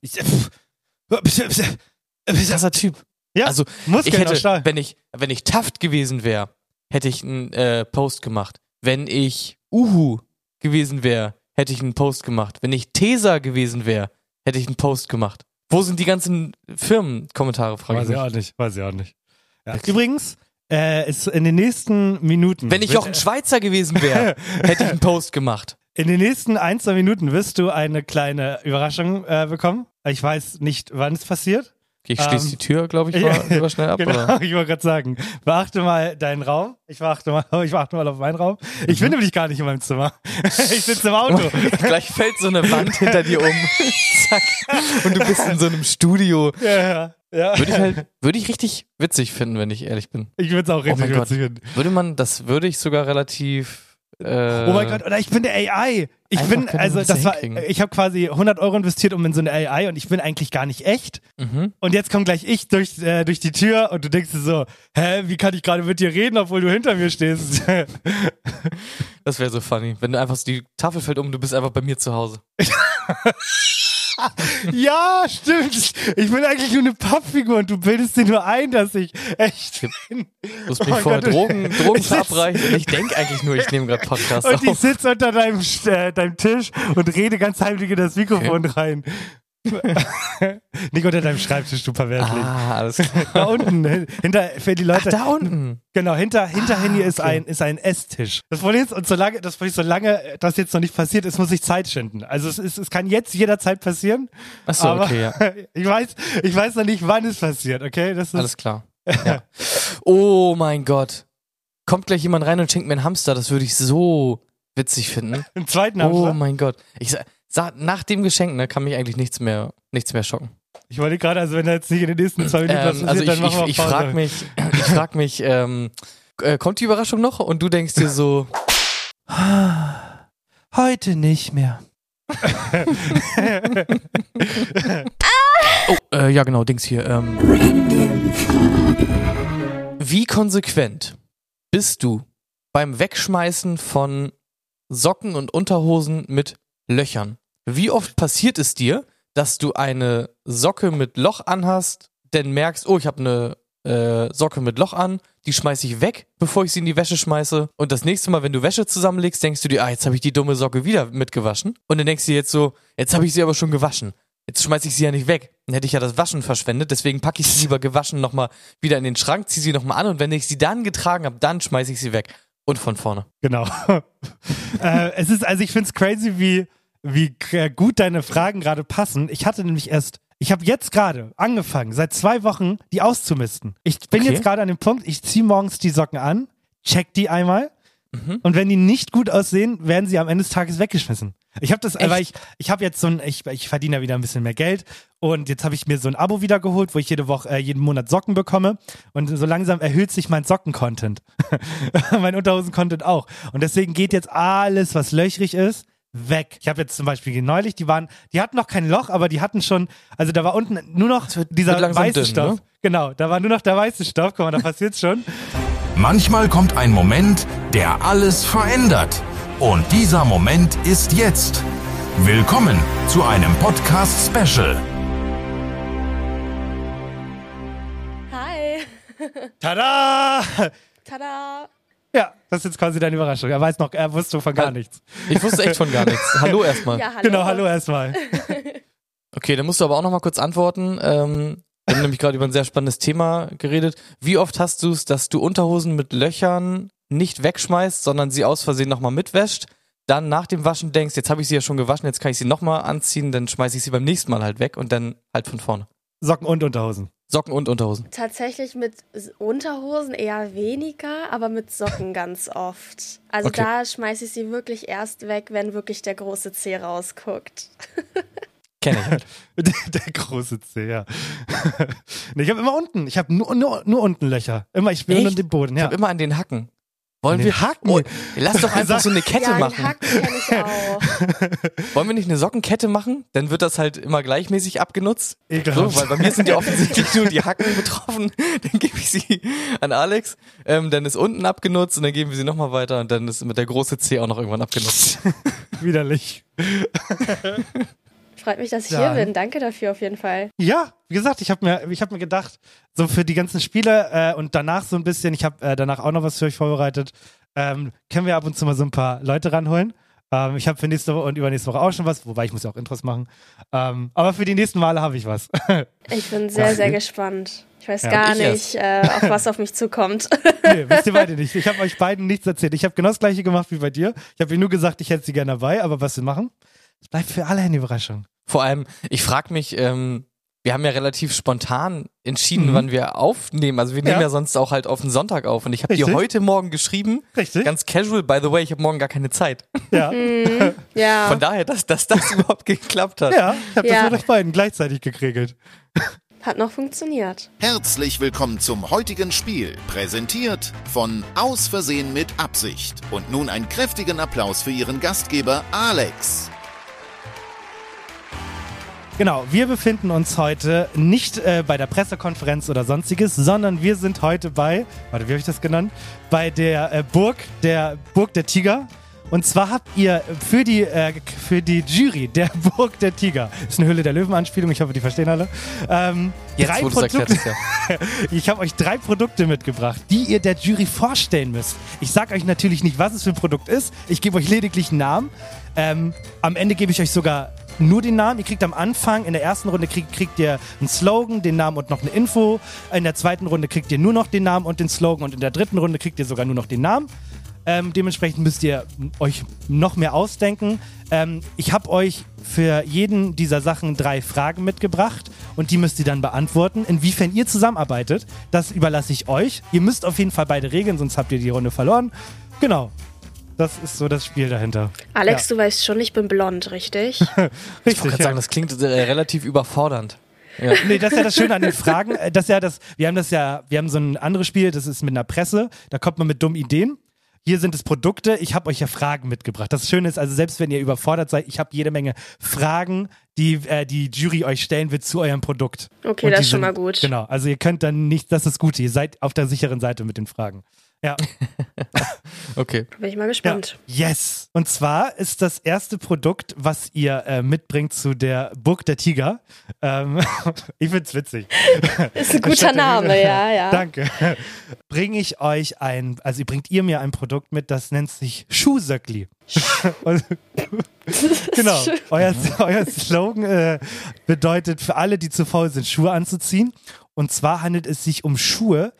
Krasser Typ. Ja, also wenn ich Taft gewesen wäre, hätte ich einen Post gemacht. Wenn ich Uhu gewesen wäre, hätte ich einen Post gemacht. Wenn ich Tesa gewesen wäre, hätte ich einen Post gemacht. Wo sind die ganzen Firmenkommentare? Weiß ich auch nicht. Ja. Übrigens, ist in den nächsten Minuten... Wenn ich auch ein Schweizer gewesen wäre, hätte ich einen Post gemacht. In den nächsten 1-2 Minuten wirst du eine kleine Überraschung bekommen. Ich weiß nicht, wann es passiert. Okay, ich schließe die Tür, glaube ich, mal schnell ab. Genau, oder? ich wollte gerade sagen, beachte mal deinen Raum. Ich beachte mal auf meinen Raum. Ich bin nämlich gar nicht in meinem Zimmer. Ich sitze im Auto. Gleich fällt so eine Wand hinter dir um. Zack. Und du bist in so einem Studio. Ja. Würde ich richtig witzig finden, wenn ich ehrlich bin. Ich würde es auch richtig witzig finden. Würde ich sogar relativ... oh mein Gott, oder ich bin der AI. Ich habe quasi 100 € investiert in so eine AI und ich bin eigentlich gar nicht echt. Mhm. Und jetzt kommt gleich ich durch die Tür und du denkst dir so, wie kann ich gerade mit dir reden, obwohl du hinter mir stehst? Das wäre so funny, wenn du einfach die Tafel fällt um, du bist einfach bei mir zu Hause. Ja, stimmt. Ich bin eigentlich nur eine Pappfigur und du bildest dir nur ein, dass ich echt bin. Du musst mir vorher Drogen verabreichen und ich denke eigentlich nur, ich nehme gerade Podcast auf. Und ich sitze unter deinem Tisch und rede ganz heimlich in das Mikrofon rein. Nicht unter deinem Schreibtisch, du Perversling. Ah, alles klar. Da unten, für die Leute. Da unten. Genau, hinter Handy ist ein Esstisch. Das Problem ist, solange das jetzt noch nicht passiert ist, muss ich Zeit schinden. Also es kann jetzt jederzeit passieren. Ach so, aber okay, ja. Ich weiß noch nicht, wann es passiert, okay? Das ist alles klar. Ja. Oh mein Gott. Kommt gleich jemand rein und schenkt mir einen Hamster, das würde ich so witzig finden. Einen zweiten Hamster? Oh mein Gott. nach dem Geschenk, ne, kann mich eigentlich nichts mehr schocken. Ich wollte gerade, also wenn er jetzt nicht in den nächsten 2 Minuten was passiert, dann machen wir ich frag mich, kommt die Überraschung noch? Und du denkst dir so, heute nicht mehr. Ja genau, Dings hier. Wie konsequent bist du beim Wegschmeißen von Socken und Unterhosen mit Löchern? Wie oft passiert es dir, dass du eine Socke mit Loch anhast, dann merkst, oh, ich habe eine Socke mit Loch an, die schmeiße ich weg, bevor ich sie in die Wäsche schmeiße, und das nächste Mal, wenn du Wäsche zusammenlegst, denkst du dir, jetzt habe ich die dumme Socke wieder mitgewaschen, und dann denkst du dir jetzt so, jetzt habe ich sie aber schon gewaschen, jetzt schmeiße ich sie ja nicht weg, dann hätte ich ja das Waschen verschwendet, deswegen packe ich sie lieber gewaschen nochmal wieder in den Schrank, ziehe sie nochmal an, und wenn ich sie dann getragen habe, dann schmeiße ich sie weg und von vorne. Genau. Ich finde es crazy, wie gut deine Fragen gerade passen. Ich habe jetzt gerade angefangen, seit 2 Wochen, die auszumisten. Ich bin jetzt gerade an dem Punkt, ich ziehe morgens die Socken an, check die einmal, und wenn die nicht gut aussehen, werden sie am Ende des Tages weggeschmissen. Ich habe das, weil ich habe jetzt ich verdiene ja wieder ein bisschen mehr Geld, und jetzt habe ich mir so ein Abo wieder geholt, wo ich jeden Monat Socken bekomme, und so langsam erhöht sich mein Socken-Content. Mein Unterhosen-Content auch. Und deswegen geht jetzt alles, was löchrig ist, weg. Ich habe jetzt zum Beispiel neulich, die hatten noch kein Loch, aber die hatten schon, also da war unten nur noch dieser weiße dünn, Stoff. Ne? Genau, da war nur noch der weiße Stoff. Guck mal, da passiert's schon. Manchmal kommt ein Moment, der alles verändert. Und dieser Moment ist jetzt. Willkommen zu einem Podcast-Special. Hi. Tada! Tada! Ja, das ist jetzt quasi deine Überraschung. Er wusste von gar nichts. Ich wusste echt von gar nichts. Hallo erstmal. Ja, hallo. Genau, hallo erstmal. Okay, dann musst du aber auch noch mal kurz antworten. Wir haben nämlich gerade über ein sehr spannendes Thema geredet. Wie oft hast du es, dass du Unterhosen mit Löchern nicht wegschmeißt, sondern sie aus Versehen nochmal mitwäscht, dann nach dem Waschen denkst, jetzt habe ich sie ja schon gewaschen, jetzt kann ich sie nochmal anziehen, dann schmeiße ich sie beim nächsten Mal halt weg und dann halt von vorne. Socken und Unterhosen. Socken und Unterhosen. Tatsächlich mit Unterhosen eher weniger, aber mit Socken ganz oft. Also Okay. Da schmeiße ich sie wirklich erst weg, wenn wirklich der große Zeh rausguckt. Kenn ich halt. Der große Zeh, ja. Nee, ich habe immer unten. Ich habe nur unten Löcher. Ich spüre nur den Boden. Ja. Ich habe immer an den Hacken. Wollen An wir den Hacken? Oh, lass doch einfach so eine Kette Ja, machen. den Haken kenne ich auch. Wollen wir nicht eine Sockenkette machen? Dann wird das halt immer gleichmäßig abgenutzt. Ekelhaft. So, weil bei mir sind ja offensichtlich nur die Hacken betroffen. Dann gebe ich sie an Alex. Dann ist unten abgenutzt und dann geben wir sie nochmal weiter und dann ist mit der große C auch noch irgendwann abgenutzt. Widerlich. Freut mich, dass ich hier bin. Danke dafür auf jeden Fall. Ja, wie gesagt, ich hab mir gedacht, so für die ganzen Spiele und danach so ein bisschen, ich habe danach auch noch was für euch vorbereitet, können wir ab und zu mal so ein paar Leute ranholen. Ich habe für nächste Woche und übernächste Woche auch schon was, wobei ich muss ja auch Intros machen. Aber für die nächsten Male habe ich was. Ich bin sehr, sehr gespannt. Ich weiß gar nicht, auf was auf mich zukommt. Nee, wisst ihr beide nicht. Ich habe euch beiden nichts erzählt. Ich habe genau das Gleiche gemacht wie bei dir. Ich habe ihr nur gesagt, ich hätte sie gerne dabei, aber was wir machen, es bleibt für alle eine Überraschung. Vor allem, ich frage mich, wir haben ja relativ spontan entschieden, wann wir aufnehmen. Also wir nehmen ja sonst auch halt auf den Sonntag auf. Und ich habe dir heute Morgen geschrieben, ganz casual, by the way, ich habe morgen gar keine Zeit. Ja. Ja. Von daher, dass das überhaupt geklappt hat. Ja, ich habe das mit euch beiden gleichzeitig gekriegelt. Hat noch funktioniert. Herzlich willkommen zum heutigen Spiel, präsentiert von Aus Versehen mit Absicht. Und nun einen kräftigen Applaus für Ihren Gastgeber Alex. Genau, wir befinden uns heute nicht bei der Pressekonferenz oder sonstiges, sondern wir sind heute wie habe ich das genannt? Bei der Burg der Tiger. Und zwar habt ihr für die Jury der Burg der Tiger, ist eine Höhle der Löwen-Anspielung, ich hoffe, die verstehen alle, Jetzt, wo du's erklärt hast, ja. Ich habe euch 3 Produkte mitgebracht, die ihr der Jury vorstellen müsst. Ich sage euch natürlich nicht, was es für ein Produkt ist, ich gebe euch lediglich einen Namen. Am Ende gebe ich euch sogar nur den Namen. Ihr kriegt am Anfang, in der ersten Runde kriegt ihr einen Slogan, den Namen und noch eine Info. In der zweiten Runde kriegt ihr nur noch den Namen und den Slogan und in der dritten Runde kriegt ihr sogar nur noch den Namen. Dementsprechend müsst ihr euch noch mehr ausdenken. Ich habe euch für jeden dieser Sachen 3 Fragen mitgebracht und die müsst ihr dann beantworten. Inwiefern ihr zusammenarbeitet, das überlasse ich euch. Ihr müsst auf jeden Fall beide regeln, sonst habt ihr die Runde verloren. Genau. Das ist so das Spiel dahinter. Alex, du weißt schon, ich bin blond, richtig? Richtig, ich wollte sagen, das klingt relativ überfordernd. Ja. Nee, das ist ja das Schöne an den Fragen. Wir haben so ein anderes Spiel, das ist mit einer Presse, da kommt man mit dummen Ideen. Hier sind es Produkte, ich habe euch ja Fragen mitgebracht. Das Schöne ist, also selbst wenn ihr überfordert seid, ich habe jede Menge Fragen, die die Jury euch stellen wird zu eurem Produkt. Okay, das ist schon mal gut. Genau, also ihr könnt dann nicht, das ist gut, ihr seid auf der sicheren Seite mit den Fragen. Ja. Okay. Bin ich mal gespannt. Ja. Yes. Und zwar ist das erste Produkt, was ihr mitbringt zu der Burg der Tiger. Ich find's witzig. Ist ein guter Name, ja. Danke. Bringt ihr mir ein Produkt mit, das nennt sich Schuhsöckli. Genau. Euer Slogan bedeutet für alle, die zu faul sind, Schuhe anzuziehen. Und zwar handelt es sich um Schuhe,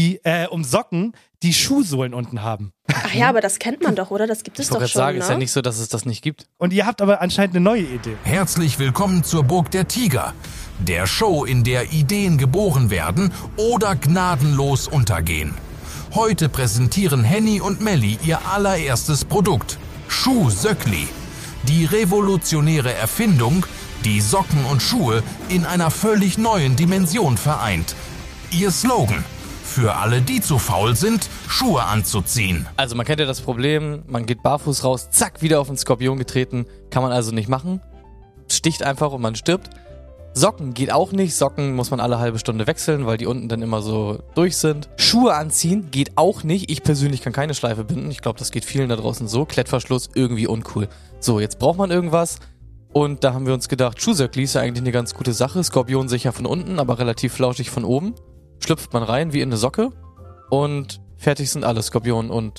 um Socken, die Schuhsohlen unten haben. Ach ja, aber das kennt man doch, oder? Das gibt es doch schon, sagen, ist ja nicht so, dass es das nicht gibt. Und ihr habt aber anscheinend eine neue Idee. Herzlich willkommen zur Burg der Tiger, der Show, in der Ideen geboren werden oder gnadenlos untergehen. Heute präsentieren Henny und Melli ihr allererstes Produkt, Schuhsöckli. Die revolutionäre Erfindung, die Socken und Schuhe in einer völlig neuen Dimension vereint. Ihr Slogan: Für alle, die zu faul sind, Schuhe anzuziehen. Also man kennt ja das Problem, man geht barfuß raus, zack, wieder auf den Skorpion getreten. Kann man also nicht machen. Sticht einfach und man stirbt. Socken geht auch nicht. Socken muss man alle halbe Stunde wechseln, weil die unten dann immer so durch sind. Schuhe anziehen geht auch nicht. Ich persönlich kann keine Schleife binden. Ich glaube, das geht vielen da draußen so. Klettverschluss, irgendwie uncool. So, jetzt braucht man irgendwas. Und da haben wir uns gedacht, Schuhsöckli ist ja eigentlich eine ganz gute Sache. Skorpion sicher von unten, aber relativ flauschig von oben. Schlüpft man rein wie in eine Socke und fertig sind alle Skorpion- und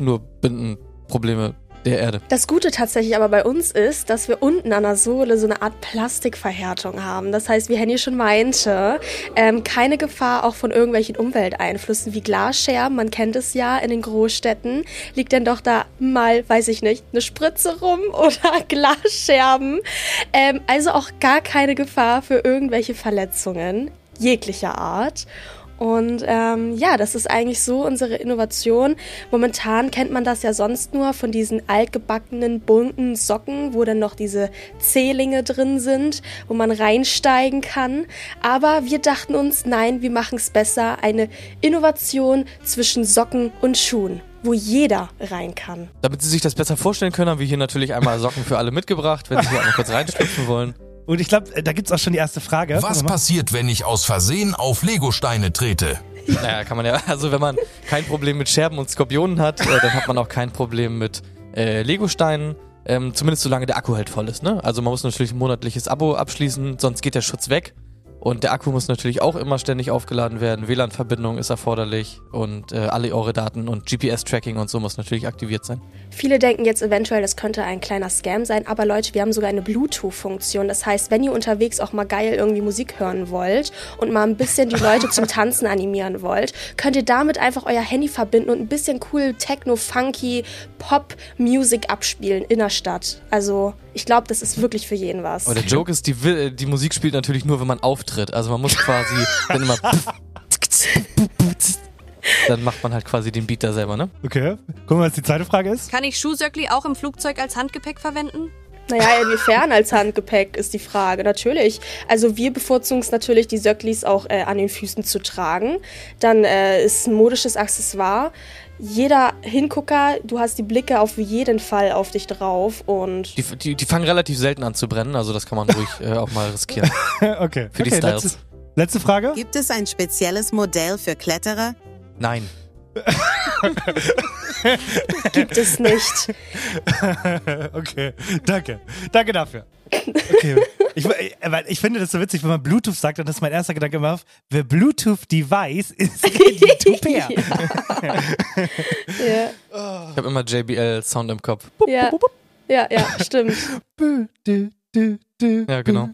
Schnurbindenprobleme der Erde. Das Gute tatsächlich aber bei uns ist, dass wir unten an der Sohle so eine Art Plastikverhärtung haben. Das heißt, wie Henny schon meinte, keine Gefahr auch von irgendwelchen Umwelteinflüssen wie Glasscherben. Man kennt es ja in den Großstädten. Liegt denn doch da mal, weiß ich nicht, eine Spritze rum oder Glasscherben. Also auch gar keine Gefahr für irgendwelche Verletzungen jeglicher Art. Und das ist eigentlich so unsere Innovation. Momentan kennt man das ja sonst nur von diesen altgebackenen, bunten Socken, wo dann noch diese Zehlinge drin sind, wo man reinsteigen kann. Aber wir dachten uns, nein, wir machen es besser. Eine Innovation zwischen Socken und Schuhen, wo jeder rein kann. Damit Sie sich das besser vorstellen können, haben wir hier natürlich einmal Socken für alle mitgebracht, wenn Sie hier einmal kurz reinschlüpfen wollen. Und ich glaube, da gibt's auch schon die erste Frage. Was passiert, wenn ich aus Versehen auf Legosteine trete? Naja, kann man ja, also wenn man kein Problem mit Scherben und Skorpionen hat, dann hat man auch kein Problem mit Legosteinen. Zumindest solange der Akku halt voll ist, ne? Also man muss natürlich ein monatliches Abo abschließen, sonst geht der Schutz weg. Und der Akku muss natürlich auch immer ständig aufgeladen werden. WLAN-Verbindung ist erforderlich und alle eure Daten und GPS-Tracking und so muss natürlich aktiviert sein. Viele denken jetzt eventuell, das könnte ein kleiner Scam sein, aber Leute, wir haben sogar eine Bluetooth-Funktion. Das heißt, wenn ihr unterwegs auch mal geil irgendwie Musik hören wollt und mal ein bisschen die Leute zum Tanzen animieren wollt, könnt ihr damit einfach euer Handy verbinden und ein bisschen cool Techno, Funky, Pop-Music abspielen in der Stadt. Also ich glaube, das ist wirklich für jeden was. Aber der Joke ist, die Musik spielt natürlich nur, wenn man auftritt. Also man muss quasi dann immer dann macht man halt quasi den Beat da selber, ne? Okay. Gucken wir, was die zweite Frage ist. Kann ich Schuhsöckli auch im Flugzeug als Handgepäck verwenden? Naja, inwiefern als Handgepäck ist die Frage, natürlich. Also wir bevorzugen es natürlich, die Söcklis auch an den Füßen zu tragen. Dann ist ein modisches Accessoire. Jeder Hingucker, du hast die Blicke auf jeden Fall auf dich drauf und... Die fangen relativ selten an zu brennen, also das kann man ruhig auch mal riskieren. Okay. Für die Styles. Letzte Frage. Gibt es ein spezielles Modell für Kletterer? Nein. Gibt es nicht. Okay, danke. Danke dafür. Okay. Ich finde das so witzig, wenn man Bluetooth sagt, und das ist mein erster Gedanke immer, the Bluetooth device is ready to pair. Ja. Ich habe immer JBL-Sound im Kopf. Ja, stimmt. Ja, genau.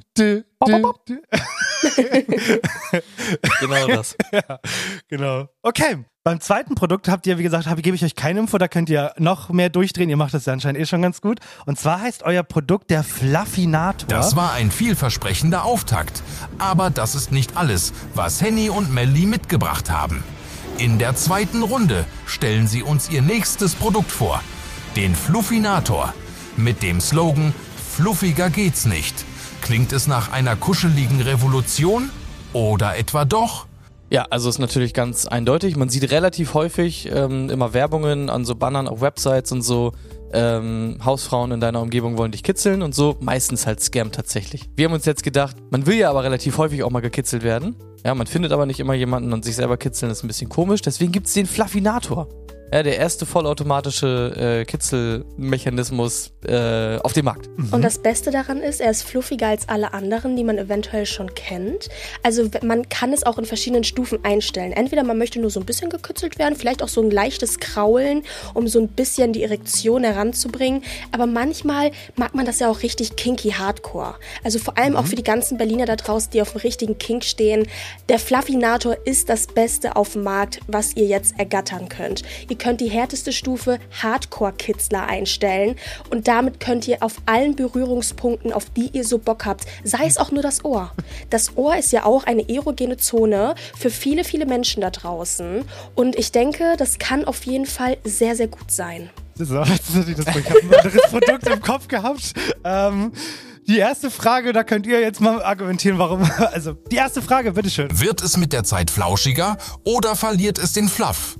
Genau das. Ja, genau. Okay. Beim zweiten Produkt habt ihr, wie gesagt, gebe ich euch keine Info, da könnt ihr noch mehr durchdrehen. Ihr macht das ja anscheinend schon ganz gut. Und zwar heißt euer Produkt der Fluffinator. Das war ein vielversprechender Auftakt. Aber das ist nicht alles, was Henny und Melli mitgebracht haben. In der zweiten Runde stellen sie uns ihr nächstes Produkt vor. den Fluffinator. Mit dem Slogan "Fluffiger geht's nicht". Klingt es nach einer kuscheligen Revolution? Oder etwa doch? Ja, also ist natürlich ganz eindeutig. Man sieht relativ häufig immer Werbungen an so Bannern auf Websites und so. Hausfrauen in deiner Umgebung wollen dich kitzeln und so. Meistens halt Scam tatsächlich. Wir haben uns jetzt gedacht, man will ja aber relativ häufig auch mal gekitzelt werden. Ja, man findet aber nicht immer jemanden und sich selber kitzeln ist ein bisschen komisch. Deswegen gibt's den Fluffinator. Ja, der erste vollautomatische Kitzelmechanismus auf dem Markt. Und das Beste daran ist, er ist fluffiger als alle anderen, die man eventuell schon kennt. Also man kann es auch in verschiedenen Stufen einstellen. Entweder man möchte nur so ein bisschen gekitzelt werden, vielleicht auch so ein leichtes Kraulen, um so ein bisschen die Erektion heranzubringen. Aber manchmal mag man das ja auch richtig kinky Hardcore. Also vor allem auch für die ganzen Berliner da draußen, die auf dem richtigen Kink stehen. Der Fluffinator ist das Beste auf dem Markt, was ihr jetzt ergattern könnt. Ihr könnt die härteste Stufe Hardcore-Kitzler einstellen und damit könnt ihr auf allen Berührungspunkten, auf die ihr so Bock habt, sei es auch nur das Ohr. Das Ohr ist ja auch eine erogene Zone für viele, viele Menschen da draußen und ich denke, das kann auf jeden Fall sehr, sehr gut sein. So, ich habe ein anderes Produkt im Kopf gehabt. Die erste Frage, da könnt ihr jetzt mal argumentieren, warum. Also, die erste Frage, bitteschön. Wird es mit der Zeit flauschiger oder verliert es den Fluff?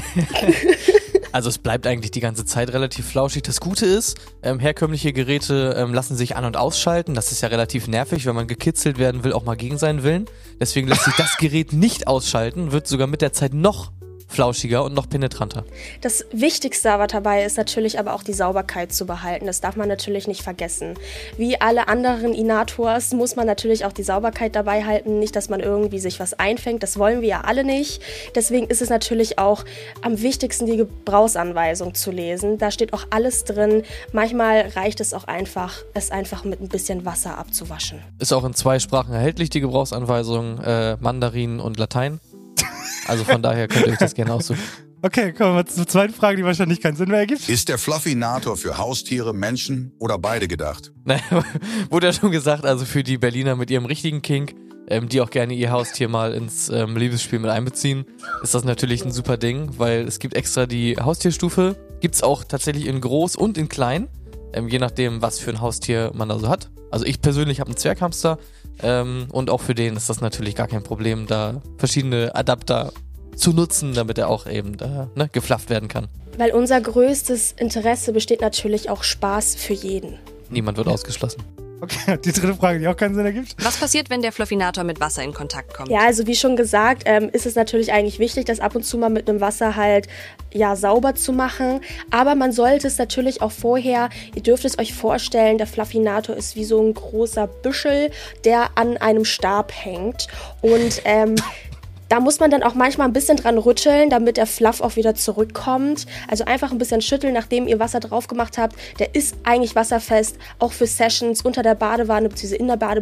Also es bleibt eigentlich die ganze Zeit relativ flauschig. Das Gute ist, herkömmliche Geräte lassen sich an- und ausschalten. Das ist ja relativ nervig, wenn man gekitzelt werden will, auch mal gegen seinen Willen. Deswegen lässt sich das Gerät nicht ausschalten, wird sogar mit der Zeit noch flauschiger und noch penetranter. Das Wichtigste aber dabei ist natürlich aber auch die Sauberkeit zu behalten. Das darf man natürlich nicht vergessen. Wie alle anderen Inators muss man natürlich auch die Sauberkeit dabei halten. Nicht, dass man irgendwie sich was einfängt. Das wollen wir ja alle nicht. Deswegen ist es natürlich auch am wichtigsten, die Gebrauchsanweisung zu lesen. Da steht auch alles drin. Manchmal reicht es auch einfach, es einfach mit ein bisschen Wasser abzuwaschen. Ist auch in 2 Sprachen erhältlich, die Gebrauchsanweisung, Mandarin und Latein. Also von daher könnt ihr euch das gerne aussuchen. Okay, kommen wir zur zweiten Frage, die wahrscheinlich keinen Sinn mehr ergibt. Ist der Fluffinator für Haustiere, Menschen oder beide gedacht? Naja, wurde ja schon gesagt, also für die Berliner mit ihrem richtigen Kink, die auch gerne ihr Haustier mal ins Liebesspiel mit einbeziehen, ist das natürlich ein super Ding, weil es gibt extra die Haustierstufe, gibt's auch tatsächlich in groß und in klein, je nachdem, was für ein Haustier man da so hat. Also ich persönlich habe einen Zwerghamster und auch für den ist das natürlich gar kein Problem, da verschiedene Adapter zu nutzen, damit er auch eben geflufft werden kann. Weil unser größtes Interesse besteht natürlich auch Spaß für jeden. Niemand wird ausgeschlossen. Okay, die dritte Frage, die auch keinen Sinn ergibt. Was passiert, wenn der Fluffinator mit Wasser in Kontakt kommt? Ja, also wie schon gesagt, ist es natürlich eigentlich wichtig, das ab und zu mal mit einem Wasser halt sauber zu machen. Aber man sollte es natürlich auch vorher, ihr dürft es euch vorstellen, der Fluffinator ist wie so ein großer Büschel, der an einem Stab hängt. Und da muss man dann auch manchmal ein bisschen dran rütteln, damit der Fluff auch wieder zurückkommt. Also einfach ein bisschen schütteln, nachdem ihr Wasser drauf gemacht habt. Der ist eigentlich wasserfest, auch für Sessions unter der Badewanne, beziehungsweise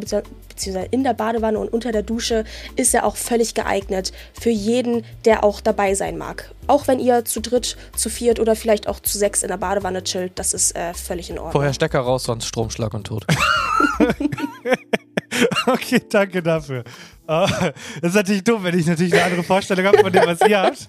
in der Badewanne und unter der Dusche ist er auch völlig geeignet für jeden, der auch dabei sein mag. Auch wenn ihr zu dritt, zu viert oder vielleicht auch zu 6 in der Badewanne chillt, das ist völlig in Ordnung. Vorher Stecker raus, sonst Stromschlag und tot. Okay, danke dafür. Das ist natürlich dumm, wenn ich natürlich eine andere Vorstellung habe von dem, was ihr habt.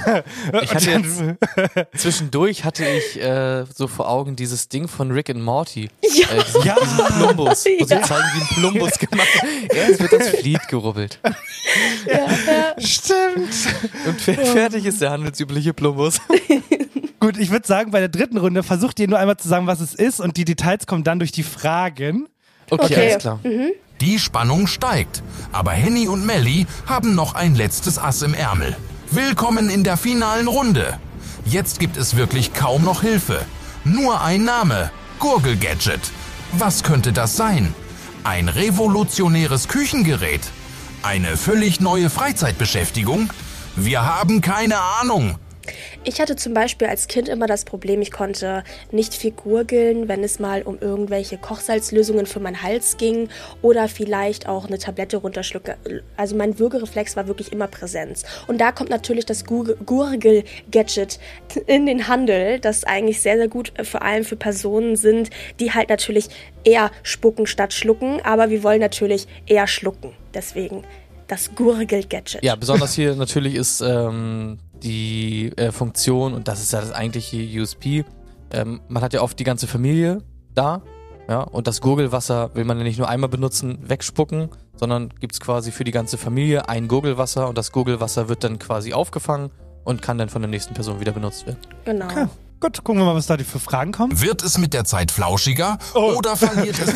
Zwischendurch hatte ich so vor Augen dieses Ding von Rick and Morty. Ja. Diesen Plumbus, wo sie zeigen, wie ein Plumbus gemacht wird. Jetzt wird das Flied gerubbelt. Ja. Stimmt. Und fertig ist der handelsübliche Plumbus. Gut, ich würde sagen, bei der dritten Runde versucht ihr nur einmal zu sagen, was es ist und die Details kommen dann durch die Fragen. Okay, alles klar. Die Spannung steigt, aber Henny und Melli haben noch ein letztes Ass im Ärmel. Willkommen in der finalen Runde. Jetzt gibt es wirklich kaum noch Hilfe. Nur ein Name: Gurgel-Gadget. Was könnte das sein? Ein revolutionäres Küchengerät? Eine völlig neue Freizeitbeschäftigung? Wir haben keine Ahnung. Ich hatte zum Beispiel als Kind immer das Problem, ich konnte nicht viel gurgeln, wenn es mal um irgendwelche Kochsalzlösungen für meinen Hals ging oder vielleicht auch eine Tablette runterschlucke. Also mein Würgereflex war wirklich immer Präsenz. Und da kommt natürlich das Gurgel-Gadget in den Handel, das eigentlich sehr, sehr gut vor allem für Personen sind, die halt natürlich eher spucken statt schlucken, aber wir wollen natürlich eher schlucken. Deswegen das Gurgel-Gadget. Ja, besonders hier natürlich ist die Funktion, und das ist ja das eigentliche USP, man hat ja oft die ganze Familie da, ja, und das Gurgelwasser will man ja nicht nur einmal benutzen, wegspucken, sondern gibt's quasi für die ganze Familie ein Gurgelwasser und das Gurgelwasser wird dann quasi aufgefangen und kann dann von der nächsten Person wieder benutzt werden. Genau. Okay. Gut, gucken wir mal, was da für Fragen kommen. Wird es mit der Zeit flauschiger oder verliert es...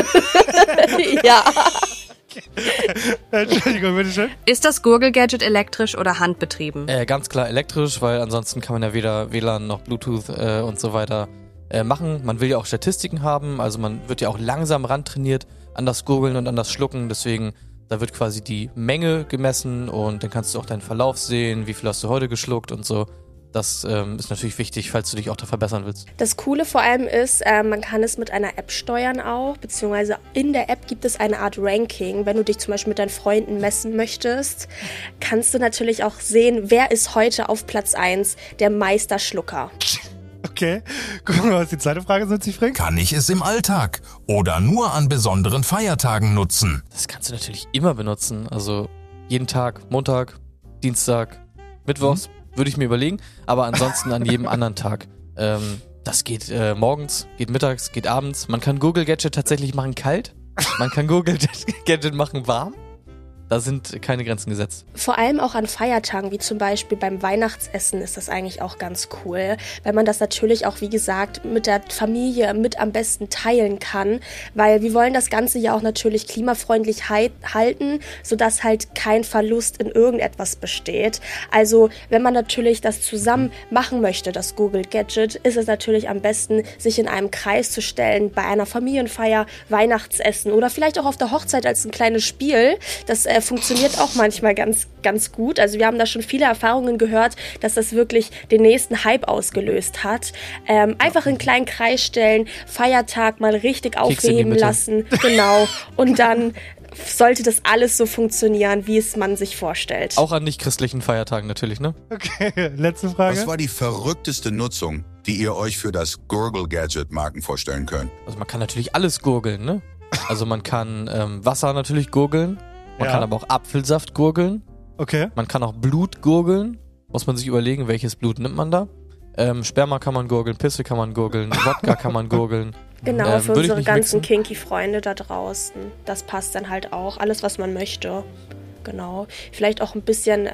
Ja. Entschuldigung, bitteschön. Ist das Gurgel-Gadget elektrisch oder handbetrieben? Ganz klar elektrisch, weil ansonsten kann man ja weder WLAN noch Bluetooth und so weiter machen. Man will ja auch Statistiken haben, also man wird ja auch langsam rantrainiert an das Gurgeln und an das Schlucken, deswegen da wird quasi die Menge gemessen und dann kannst du auch deinen Verlauf sehen, wie viel hast du heute geschluckt und so. Das ist natürlich wichtig, falls du dich auch da verbessern willst. Das Coole vor allem ist, man kann es mit einer App steuern auch, beziehungsweise in der App gibt es eine Art Ranking. Wenn du dich zum Beispiel mit deinen Freunden messen möchtest, kannst du natürlich auch sehen, wer ist heute auf Platz 1 der Meisterschlucker. Okay, gucken wir mal, was die zweite Frage so sich bringt. Kann ich es im Alltag oder nur an besonderen Feiertagen nutzen? Das kannst du natürlich immer benutzen, also jeden Tag, Montag, Dienstag, Mittwochs. Würde ich mir überlegen, aber ansonsten an jedem anderen Tag. Das geht morgens, geht mittags, geht abends. Man kann Gurgel-Gadget tatsächlich machen kalt. Man kann Gurgel-Gadget machen warm. Da sind keine Grenzen gesetzt. Vor allem auch an Feiertagen, wie zum Beispiel beim Weihnachtsessen ist das eigentlich auch ganz cool, weil man das natürlich auch, wie gesagt, mit der Familie mit am besten teilen kann, weil wir wollen das Ganze ja auch natürlich klimafreundlich halten, sodass halt kein Verlust in irgendetwas besteht. Also wenn man natürlich das zusammen machen möchte, das Gurgel-Gadget, ist es natürlich am besten, sich in einem Kreis zu stellen, bei einer Familienfeier, Weihnachtsessen oder vielleicht auch auf der Hochzeit als ein kleines Spiel. Das funktioniert auch manchmal ganz, ganz gut. Also wir haben da schon viele Erfahrungen gehört, dass das wirklich den nächsten Hype ausgelöst hat. Einfach in einen kleinen Kreis stellen, Feiertag mal richtig aufheben lassen. Genau. Und dann sollte das alles so funktionieren, wie es man sich vorstellt. Auch an nicht-christlichen Feiertagen natürlich, ne? Okay, letzte Frage. Was war die verrückteste Nutzung, die ihr euch für das Gurgel-Gadget-Marken vorstellen könnt? Also man kann natürlich alles gurgeln, ne? Also man kann Wasser natürlich gurgeln. Man kann aber auch Apfelsaft gurgeln. Okay. Man kann auch Blut gurgeln. Muss man sich überlegen, welches Blut nimmt man da. Sperma kann man gurgeln, Pisse kann man gurgeln, Wodka kann man gurgeln. Genau, für unsere ganzen Kinky-Freunde da draußen. Das passt dann halt auch. Alles, was man möchte. Genau. Vielleicht auch ein bisschen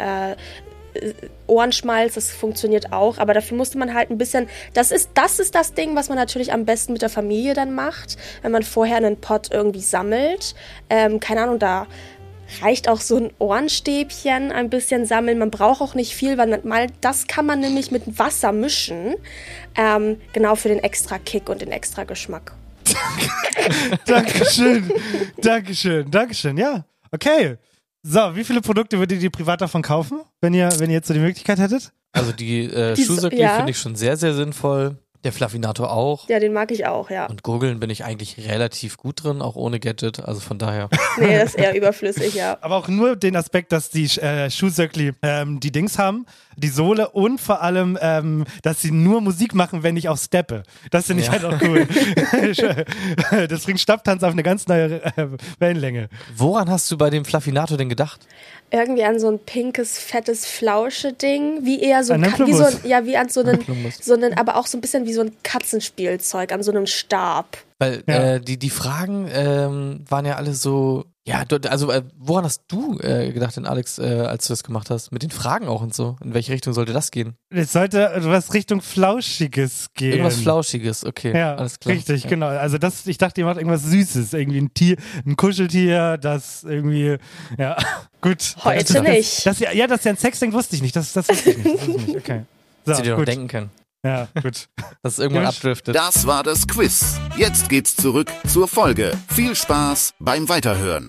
Ohrenschmalz, das funktioniert auch, aber dafür musste man halt ein bisschen, das ist das Ding, was man natürlich am besten mit der Familie dann macht, wenn man vorher einen Pott irgendwie sammelt. Keine Ahnung, da reicht auch so ein Ohrenstäbchen ein bisschen sammeln. Man braucht auch nicht viel, weil das kann man nämlich mit Wasser mischen. Genau für den extra Kick und den extra Geschmack. Dankeschön. Dankeschön. Ja, okay. So, wie viele Produkte würdet ihr privat davon kaufen, wenn ihr jetzt so die Möglichkeit hättet? Also die Schuhsöckli finde ich schon sehr, sehr sinnvoll. Der Fluffinator auch. Ja, den mag ich auch, ja. Und Gurgeln bin ich eigentlich relativ gut drin, auch ohne Gadget, also von daher. Nee, das ist eher überflüssig, ja. Aber auch nur den Aspekt, dass die Schuhsöckli die Dings haben, die Sohle und vor allem, dass sie nur Musik machen, wenn ich auch steppe. Das finde ich halt auch cool. Das bringt Stapptanz auf eine ganz neue Wellenlänge. Woran hast du bei dem Fluffinator denn gedacht? Irgendwie an so ein pinkes, fettes Flausche-Ding, wie eher so wie an so einen, aber auch so ein bisschen wie so ein Katzenspielzeug, an so einem Stab. Weil die Fragen waren ja alle so, woran hast du gedacht denn, Alex, als du das gemacht hast? Mit den Fragen auch und so. In welche Richtung sollte das gehen? Es sollte was Richtung Flauschiges gehen. Irgendwas Flauschiges, okay. Ja, alles klar. Richtig, genau. Also ich dachte, ihr macht irgendwas Süßes. Irgendwie ein Tier, ein Kuscheltier, das irgendwie, ja, gut. Heute nicht. Dass ihr ein Sexding wusste ich nicht. Das wusste ich nicht. Okay. So, dass ihr dir noch denken können. Ja, gut. Dass es irgendwann abdriftet. Das war das Quiz. Jetzt geht's zurück zur Folge. Viel Spaß beim Weiterhören.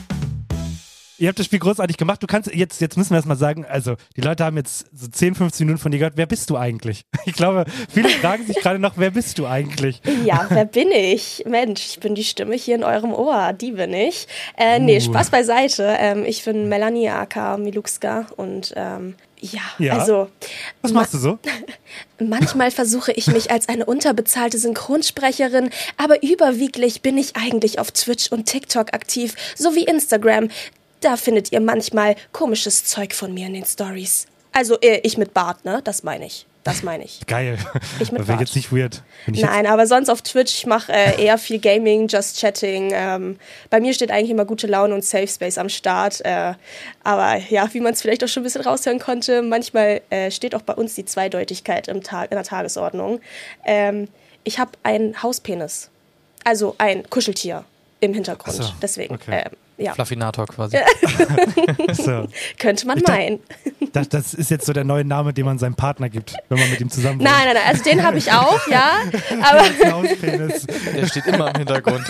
Ihr habt das Spiel großartig gemacht. Du kannst, jetzt müssen wir erst mal sagen, also die Leute haben jetzt so 10, 15 Minuten von dir gehört. Wer bist du eigentlich? Ich glaube, viele fragen sich gerade noch, wer bist du eigentlich? Ja, wer bin ich? Mensch, ich bin die Stimme hier in eurem Ohr. Die bin ich. Nee, Spaß beiseite. Ich bin Melanie aka Miluxka und also. Was machst du so? Manchmal versuche ich mich als eine unterbezahlte Synchronsprecherin, aber überwiegend bin ich eigentlich auf Twitch und TikTok aktiv, sowie Instagram. Da findet ihr manchmal komisches Zeug von mir in den Stories. Also ich mit Bart, ne? Das meine ich. Das meine ich. Geil. Ich mit Wäre jetzt nicht weird. Nein, aber sonst auf Twitch, ich mache eher viel Gaming, Just Chatting. Bei mir steht eigentlich immer gute Laune und Safe Space am Start. Aber ja, wie man es vielleicht auch schon ein bisschen raushören konnte, manchmal steht auch bei uns die Zweideutigkeit in der Tagesordnung. Ich habe einen Hauspenis, also ein Kuscheltier im Hintergrund. So, deswegen, okay. Ja. Fluffinator quasi. So. Könnte man meinen. Das ist jetzt so der neue Name, den man seinem Partner gibt, wenn man mit ihm zusammen wohnt. Nein, also den habe ich auch, ja. Aber der steht immer im Hintergrund.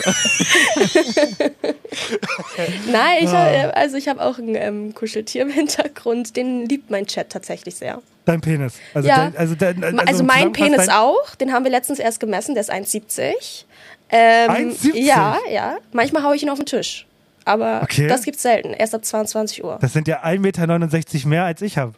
Nein, ich habe auch ein Kuscheltier im Hintergrund. Den liebt mein Chat tatsächlich sehr. Dein Penis? Also, ja. also mein Penis auch. Den haben wir letztens erst gemessen. Der ist 1,70. 1,70? Ja. Manchmal haue ich ihn auf den Tisch. Aber das gibt's selten. Erst ab 22 Uhr. Das sind ja 1,69 Meter mehr, als ich habe.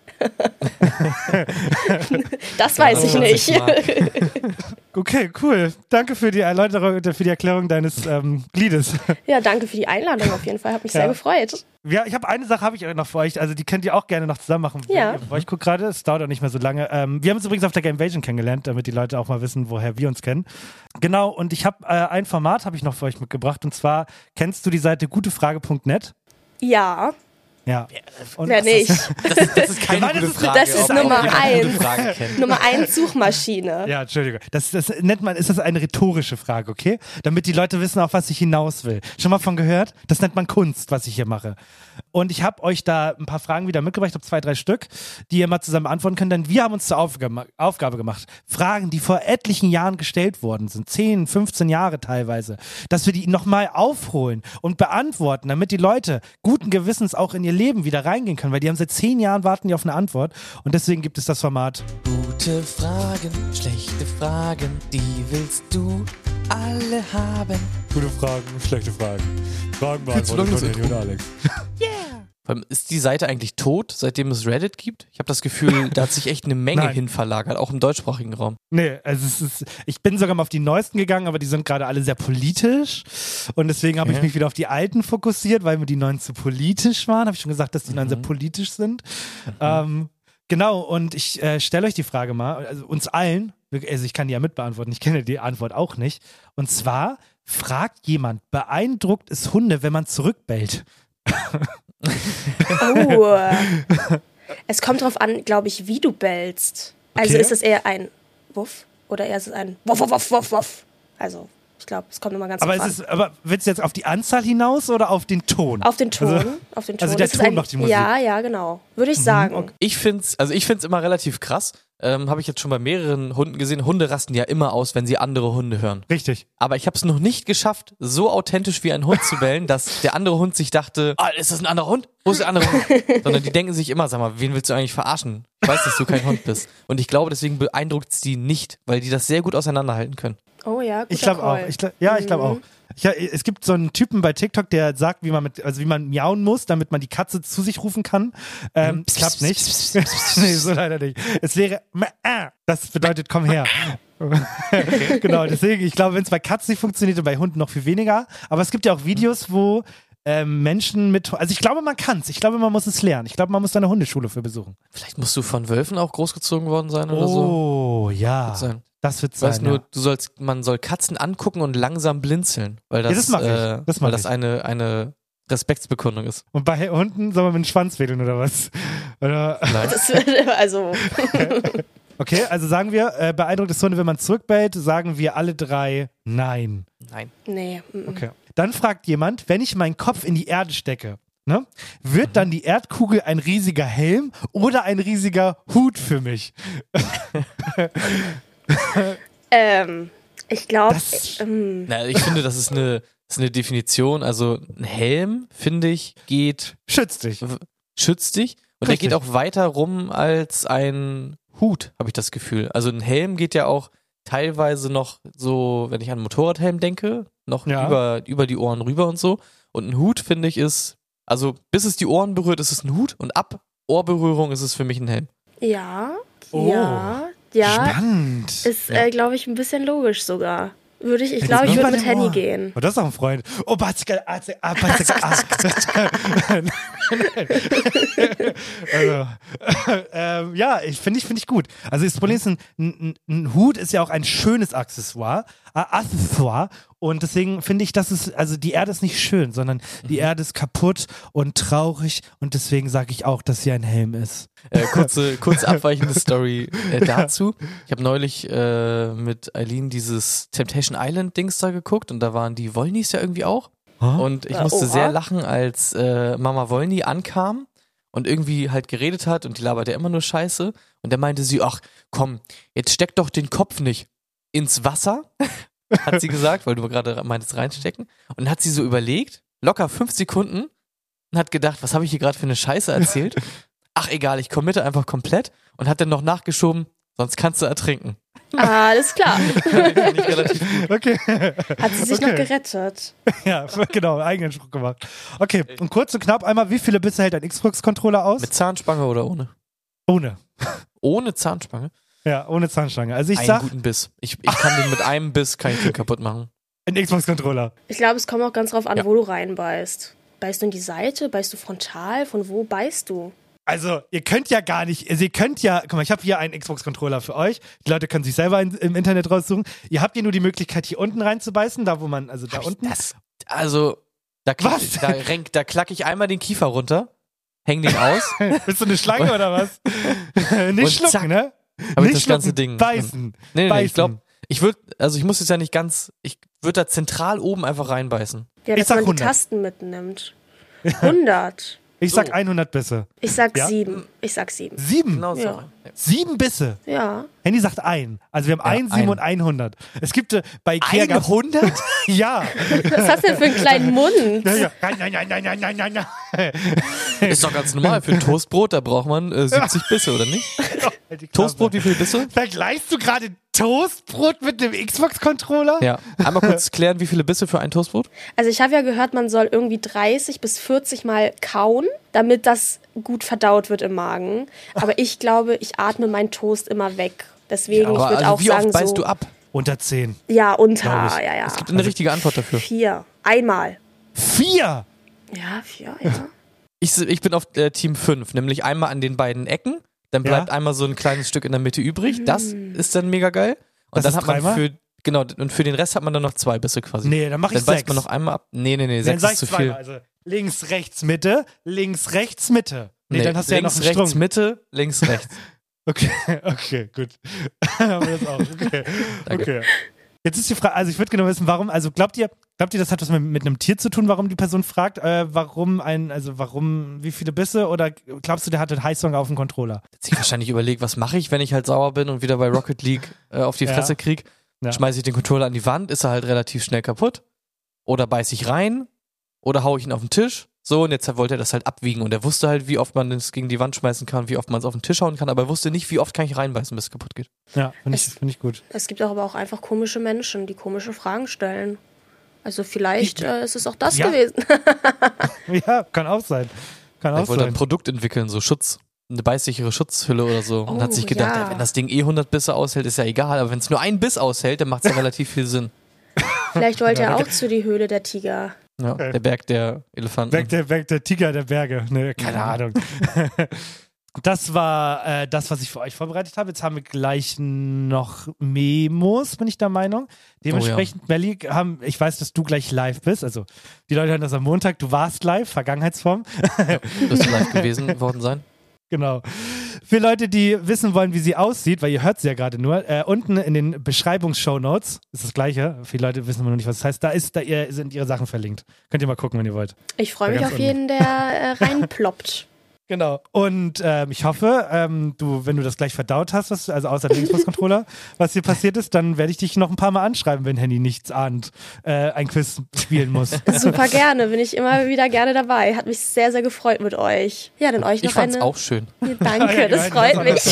Das weiß ich nicht. Okay, cool. Danke für die Erläuterung, für die Erklärung deines Gliedes. Ja, danke für die Einladung auf jeden Fall. Hat mich sehr gefreut. Ja, ich habe eine Sache noch für euch. Also die könnt ihr auch gerne noch zusammen machen. Ja. Ich gucke gerade, es dauert auch nicht mehr so lange. Wir haben uns übrigens auf der Gamevasion kennengelernt, damit die Leute auch mal wissen, woher wir uns kennen. Genau, und ich habe ein Format habe ich noch für euch mitgebracht. Und zwar, kennst du die Seite gutefrage.net? Ja. Ja. Und wer nicht? Das ist keine gute Frage. Das ist Nummer 1. Nummer 1 Suchmaschine. Ja, Entschuldigung. Das nennt man, ist das eine rhetorische Frage, okay? Damit die Leute wissen, auf was ich hinaus will. Schon mal von gehört? Das nennt man Kunst, was ich hier mache. Und ich habe euch da ein paar Fragen wieder mitgebracht, ich habe 2, 3 Stück, die ihr mal zusammen beantworten könnt, denn wir haben uns zur Aufgabe gemacht, Fragen, die vor etlichen Jahren gestellt worden sind, 10, 15 Jahre teilweise, dass wir die nochmal aufholen und beantworten, damit die Leute guten Gewissens auch in ihr Leben wieder reingehen können, weil die haben seit 10 Jahren warten die auf eine Antwort und deswegen gibt es das Format Gute Fragen, schlechte Fragen, die willst du alle haben. Gute Fragen, schlechte Fragen. Fragen beantwortet von Henny und Alex. Ist die Seite eigentlich tot, seitdem es Reddit gibt? Ich habe das Gefühl, da hat sich echt eine Menge hin verlagert, auch im deutschsprachigen Raum. Nee, also ich bin sogar mal auf die neuesten gegangen, aber die sind gerade alle sehr politisch und deswegen habe ich mich wieder auf die alten fokussiert, weil mir die neuen zu politisch waren. Habe ich schon gesagt, dass die neuen sehr politisch sind. Genau, und ich stelle euch die Frage mal, also uns allen, also ich kann die ja mitbeantworten, ich kenne die Antwort auch nicht. Und zwar fragt jemand, beeindruckt es Hunde, wenn man zurückbellt? Oh. Es kommt drauf an, glaube ich, wie du bellst. Also ist es eher ein Wuff oder eher ist es ein Wuff, Wuff, Wuff, Wuff? Also, ich glaube, es kommt immer ganz drauf an. Aber willst du jetzt auf die Anzahl hinaus oder auf den Ton? Auf den Ton. Also der Ton macht die Musik. Ja, genau. Würde ich sagen. Okay. Ich find's immer relativ krass. Habe ich jetzt schon bei mehreren Hunden gesehen. Hunde rasten ja immer aus, wenn sie andere Hunde hören. Richtig. Aber ich habe es noch nicht geschafft, so authentisch wie ein Hund zu bellen, dass der andere Hund sich dachte, ist das ein anderer Hund? Wo ist der andere Hund? Sondern die denken sich immer, sag mal, wen willst du eigentlich verarschen? Ich weiß, dass du kein Hund bist. Und ich glaube, deswegen beeindruckt es die nicht, weil die das sehr gut auseinanderhalten können. Oh ja, guter Ich glaube auch. Ich glaube auch. Es gibt so einen Typen bei TikTok, der sagt, wie man miauen muss, damit man die Katze zu sich rufen kann. Klappt nicht. Nee, so leider nicht. Es wäre das bedeutet, komm her. Genau, deswegen, ich glaube, wenn es bei Katzen nicht funktioniert und bei Hunden noch viel weniger. Aber es gibt ja auch Videos, wo Menschen also ich glaube, man kann es. Ich glaube, man muss es lernen. Ich glaube, man muss da eine Hundeschule für besuchen. Vielleicht musst du von Wölfen auch großgezogen worden sein oder so. Oh, ja. Das wird sein. Weißt nur, man soll Katzen angucken und langsam blinzeln, weil das, weil das eine Respektsbekundung ist. Und bei Hunden soll man mit dem Schwanz wedeln oder was? Oder? Nein. Also. Okay, also sagen wir, beeindruckt ist Hunde, wenn man zurückbellt, sagen wir alle 3 nein. Nein. Nee. Okay. Dann fragt jemand, wenn ich meinen Kopf in die Erde stecke, ne, wird dann die Erdkugel ein riesiger Helm oder ein riesiger Hut für mich? Ich glaube. Ich finde, das ist eine Definition. Also ein Helm, finde ich, schützt dich. Und Richtig. der geht auch weiter rum als ein Hut, habe ich das Gefühl. Also ein Helm geht ja auch teilweise noch so, wenn ich an einen Motorradhelm denke, noch über die Ohren rüber und so. Und ein Hut, finde ich, ist, also bis es die Ohren berührt, ist es ein Hut und ab Ohrberührung ist es für mich ein Helm. Ja. Oh. Ja. Spannend. Ist, glaube ich, ein bisschen logisch sogar. Ich glaube, ich würde mit Henny gehen. Oh, das ist auch ein Freund. Oh, Batzke. Also, ja, finde ich gut. Also das Problem ist, ein Hut ist ja auch ein schönes Accessoire. Und deswegen finde ich, also die Erde ist nicht schön, sondern die Erde ist kaputt und traurig und deswegen sage ich auch, dass sie ein Helm ist. Kurze abweichende Story dazu. Ich habe neulich mit Eileen dieses Temptation Island Dings da geguckt und da waren die Wollnys ja irgendwie auch. Und ich musste sehr lachen, als Mama Wollny ankam und irgendwie halt geredet hat und die labert ja immer nur Scheiße und der meinte sie, ach komm, jetzt steck doch den Kopf nicht ins Wasser, hat sie gesagt, weil du gerade meintest reinstecken. Und dann hat sie so überlegt, locker 5 Sekunden und hat gedacht, was habe ich hier gerade für eine Scheiße erzählt? Ach egal, ich committe einfach komplett und hat dann noch nachgeschoben, sonst kannst du ertrinken. Alles klar. Okay. Hat sie sich noch gerettet? Ja, genau, eigenen Spruch gemacht. Okay, und kurz und knapp einmal, wie viele Bisse hält ein Xbox-Controller aus? Mit Zahnspange oder ohne? Ohne. Ohne Zahnspange? Ja, ohne Zahnstange. Also ich sag... Einen guten Biss. Ich kann den mit einem Biss, kann ich den kaputt machen. Ein Xbox-Controller. Ich glaube, es kommt auch ganz drauf an, wo du reinbeißt. Beißt du in die Seite? Beißt du frontal? Von wo beißt du? Also, ihr könnt ja, guck mal, ich habe hier einen Xbox-Controller für euch. Die Leute können sich selber im Internet raussuchen. Ihr habt hier nur die Möglichkeit, hier unten reinzubeißen, da wo man, also da unten. Da klack ich einmal den Kiefer runter, häng den aus. Bist du eine Schlange oder was? Nicht schlucken, zack, ne? Aber nicht das ganze Ding. Beißen. Nee, ich glaube, ich muss jetzt ja nicht ganz, ich würde da zentral oben einfach reinbeißen. Ja, dass man 100. Die Tasten mitnimmt. 100. Ich sag 100 Bisse. Ich sag 7. Ich sag 7. 7? Genau so. Ja. 7 Bisse? Ja. Henny sagt 1. Also wir haben 1, 7 und 100. Es gibt bei Ikea 100? Ja. Was hast du denn für einen kleinen Mund? Ja. Nein. Ist doch ganz normal. Für ein Toastbrot, da braucht man 70 Bisse, oder nicht? Toastbrot, wie viele Bisse? Vergleichst du gerade Toastbrot mit dem Xbox-Controller? Ja. Einmal kurz klären, wie viele Bisse für ein Toastbrot? Also ich habe ja gehört, man soll irgendwie 30 bis 40 Mal kauen, damit das gut verdaut wird im Magen. Aber ich glaube, ich atme meinen Toast immer weg. Deswegen, ich würde auch wie sagen, oft beißt du ab? Unter 10. Ja, unter, ja. Es gibt eine richtige Antwort dafür. 4. Einmal. 4? Ja, 4, ja. Ich bin auf Team 5, nämlich einmal an den beiden Ecken. Dann bleibt einmal so ein kleines Stück in der Mitte übrig. Das ist dann mega geil. Und das dann hat man und für den Rest hat man dann noch 2 Bisse quasi. Nee, dann mach ich 6. Dann beißt man noch einmal ab. Nee, 6 ist zu viel. Also links, rechts, Mitte, links, rechts, Mitte. Nee, dann hast du ja noch einen rechts, Strunk. Mitte, links, rechts. Okay, gut. Haben wir das auch. Okay. Jetzt ist die Frage, also ich würde genau wissen, warum, also glaubt ihr, das hat was mit einem Tier zu tun, warum die Person fragt, warum, wie viele Bisse, oder glaubst du, der hatte einen Highsong auf dem Controller? Hat sich wahrscheinlich überlegt, was mache ich, wenn ich halt sauer bin und wieder bei Rocket League auf die Fresse krieg? Ja. Schmeiße ich den Controller an die Wand, ist er halt relativ schnell kaputt? Oder beiß ich rein? Oder hau ich ihn auf den Tisch? So, und jetzt wollte er das halt abwiegen und er wusste halt, wie oft man es gegen die Wand schmeißen kann, wie oft man es auf den Tisch hauen kann, aber er wusste nicht, wie oft kann ich reinbeißen, bis es kaputt geht. Ja, finde ich gut. Es gibt aber auch einfach komische Menschen, die komische Fragen stellen. Also vielleicht ist es auch das gewesen. Ja, kann auch sein. Ich wollte ein Produkt entwickeln, so eine beißsichere Schutzhülle oder so. Und hat sich gedacht, wenn das Ding 100 Bisse aushält, ist ja egal, aber wenn es nur einen Biss aushält, dann macht es ja relativ viel Sinn. Vielleicht wollte er auch zu die Höhle der Tiger. Ja, okay. Der Berg der Elefanten. Berg der Tiger der Berge. Ne, keine Ahnung. Das war das, was ich für euch vorbereitet habe. Jetzt haben wir gleich noch Memos, bin ich der Meinung. Dementsprechend, Melli, ich weiß, dass du gleich live bist. Also die Leute hören das am Montag. Du warst live, Vergangenheitsform. Ja, wirst du live gewesen worden sein? Genau. Für Leute, die wissen wollen, wie sie aussieht, weil ihr hört sie ja gerade nur, unten in den Beschreibungs-Shownotes ist das Gleiche. Viele Leute wissen aber noch nicht, was das heißt. Da sind ihre Sachen verlinkt. Könnt ihr mal gucken, wenn ihr wollt. Ich freue mich auf jeden, der reinploppt. Genau. Und ich hoffe, wenn du das gleich verdaut hast, also außer dem Xbox-Controller, was hier passiert ist, dann werde ich dich noch ein paar Mal anschreiben, wenn Henny nichts ahnt, ein Quiz spielen muss. Super gerne, bin ich immer wieder gerne dabei. Hat mich sehr, sehr gefreut mit euch. Ja, dann euch noch Ich fand's auch schön. Ja, danke, das freut mich.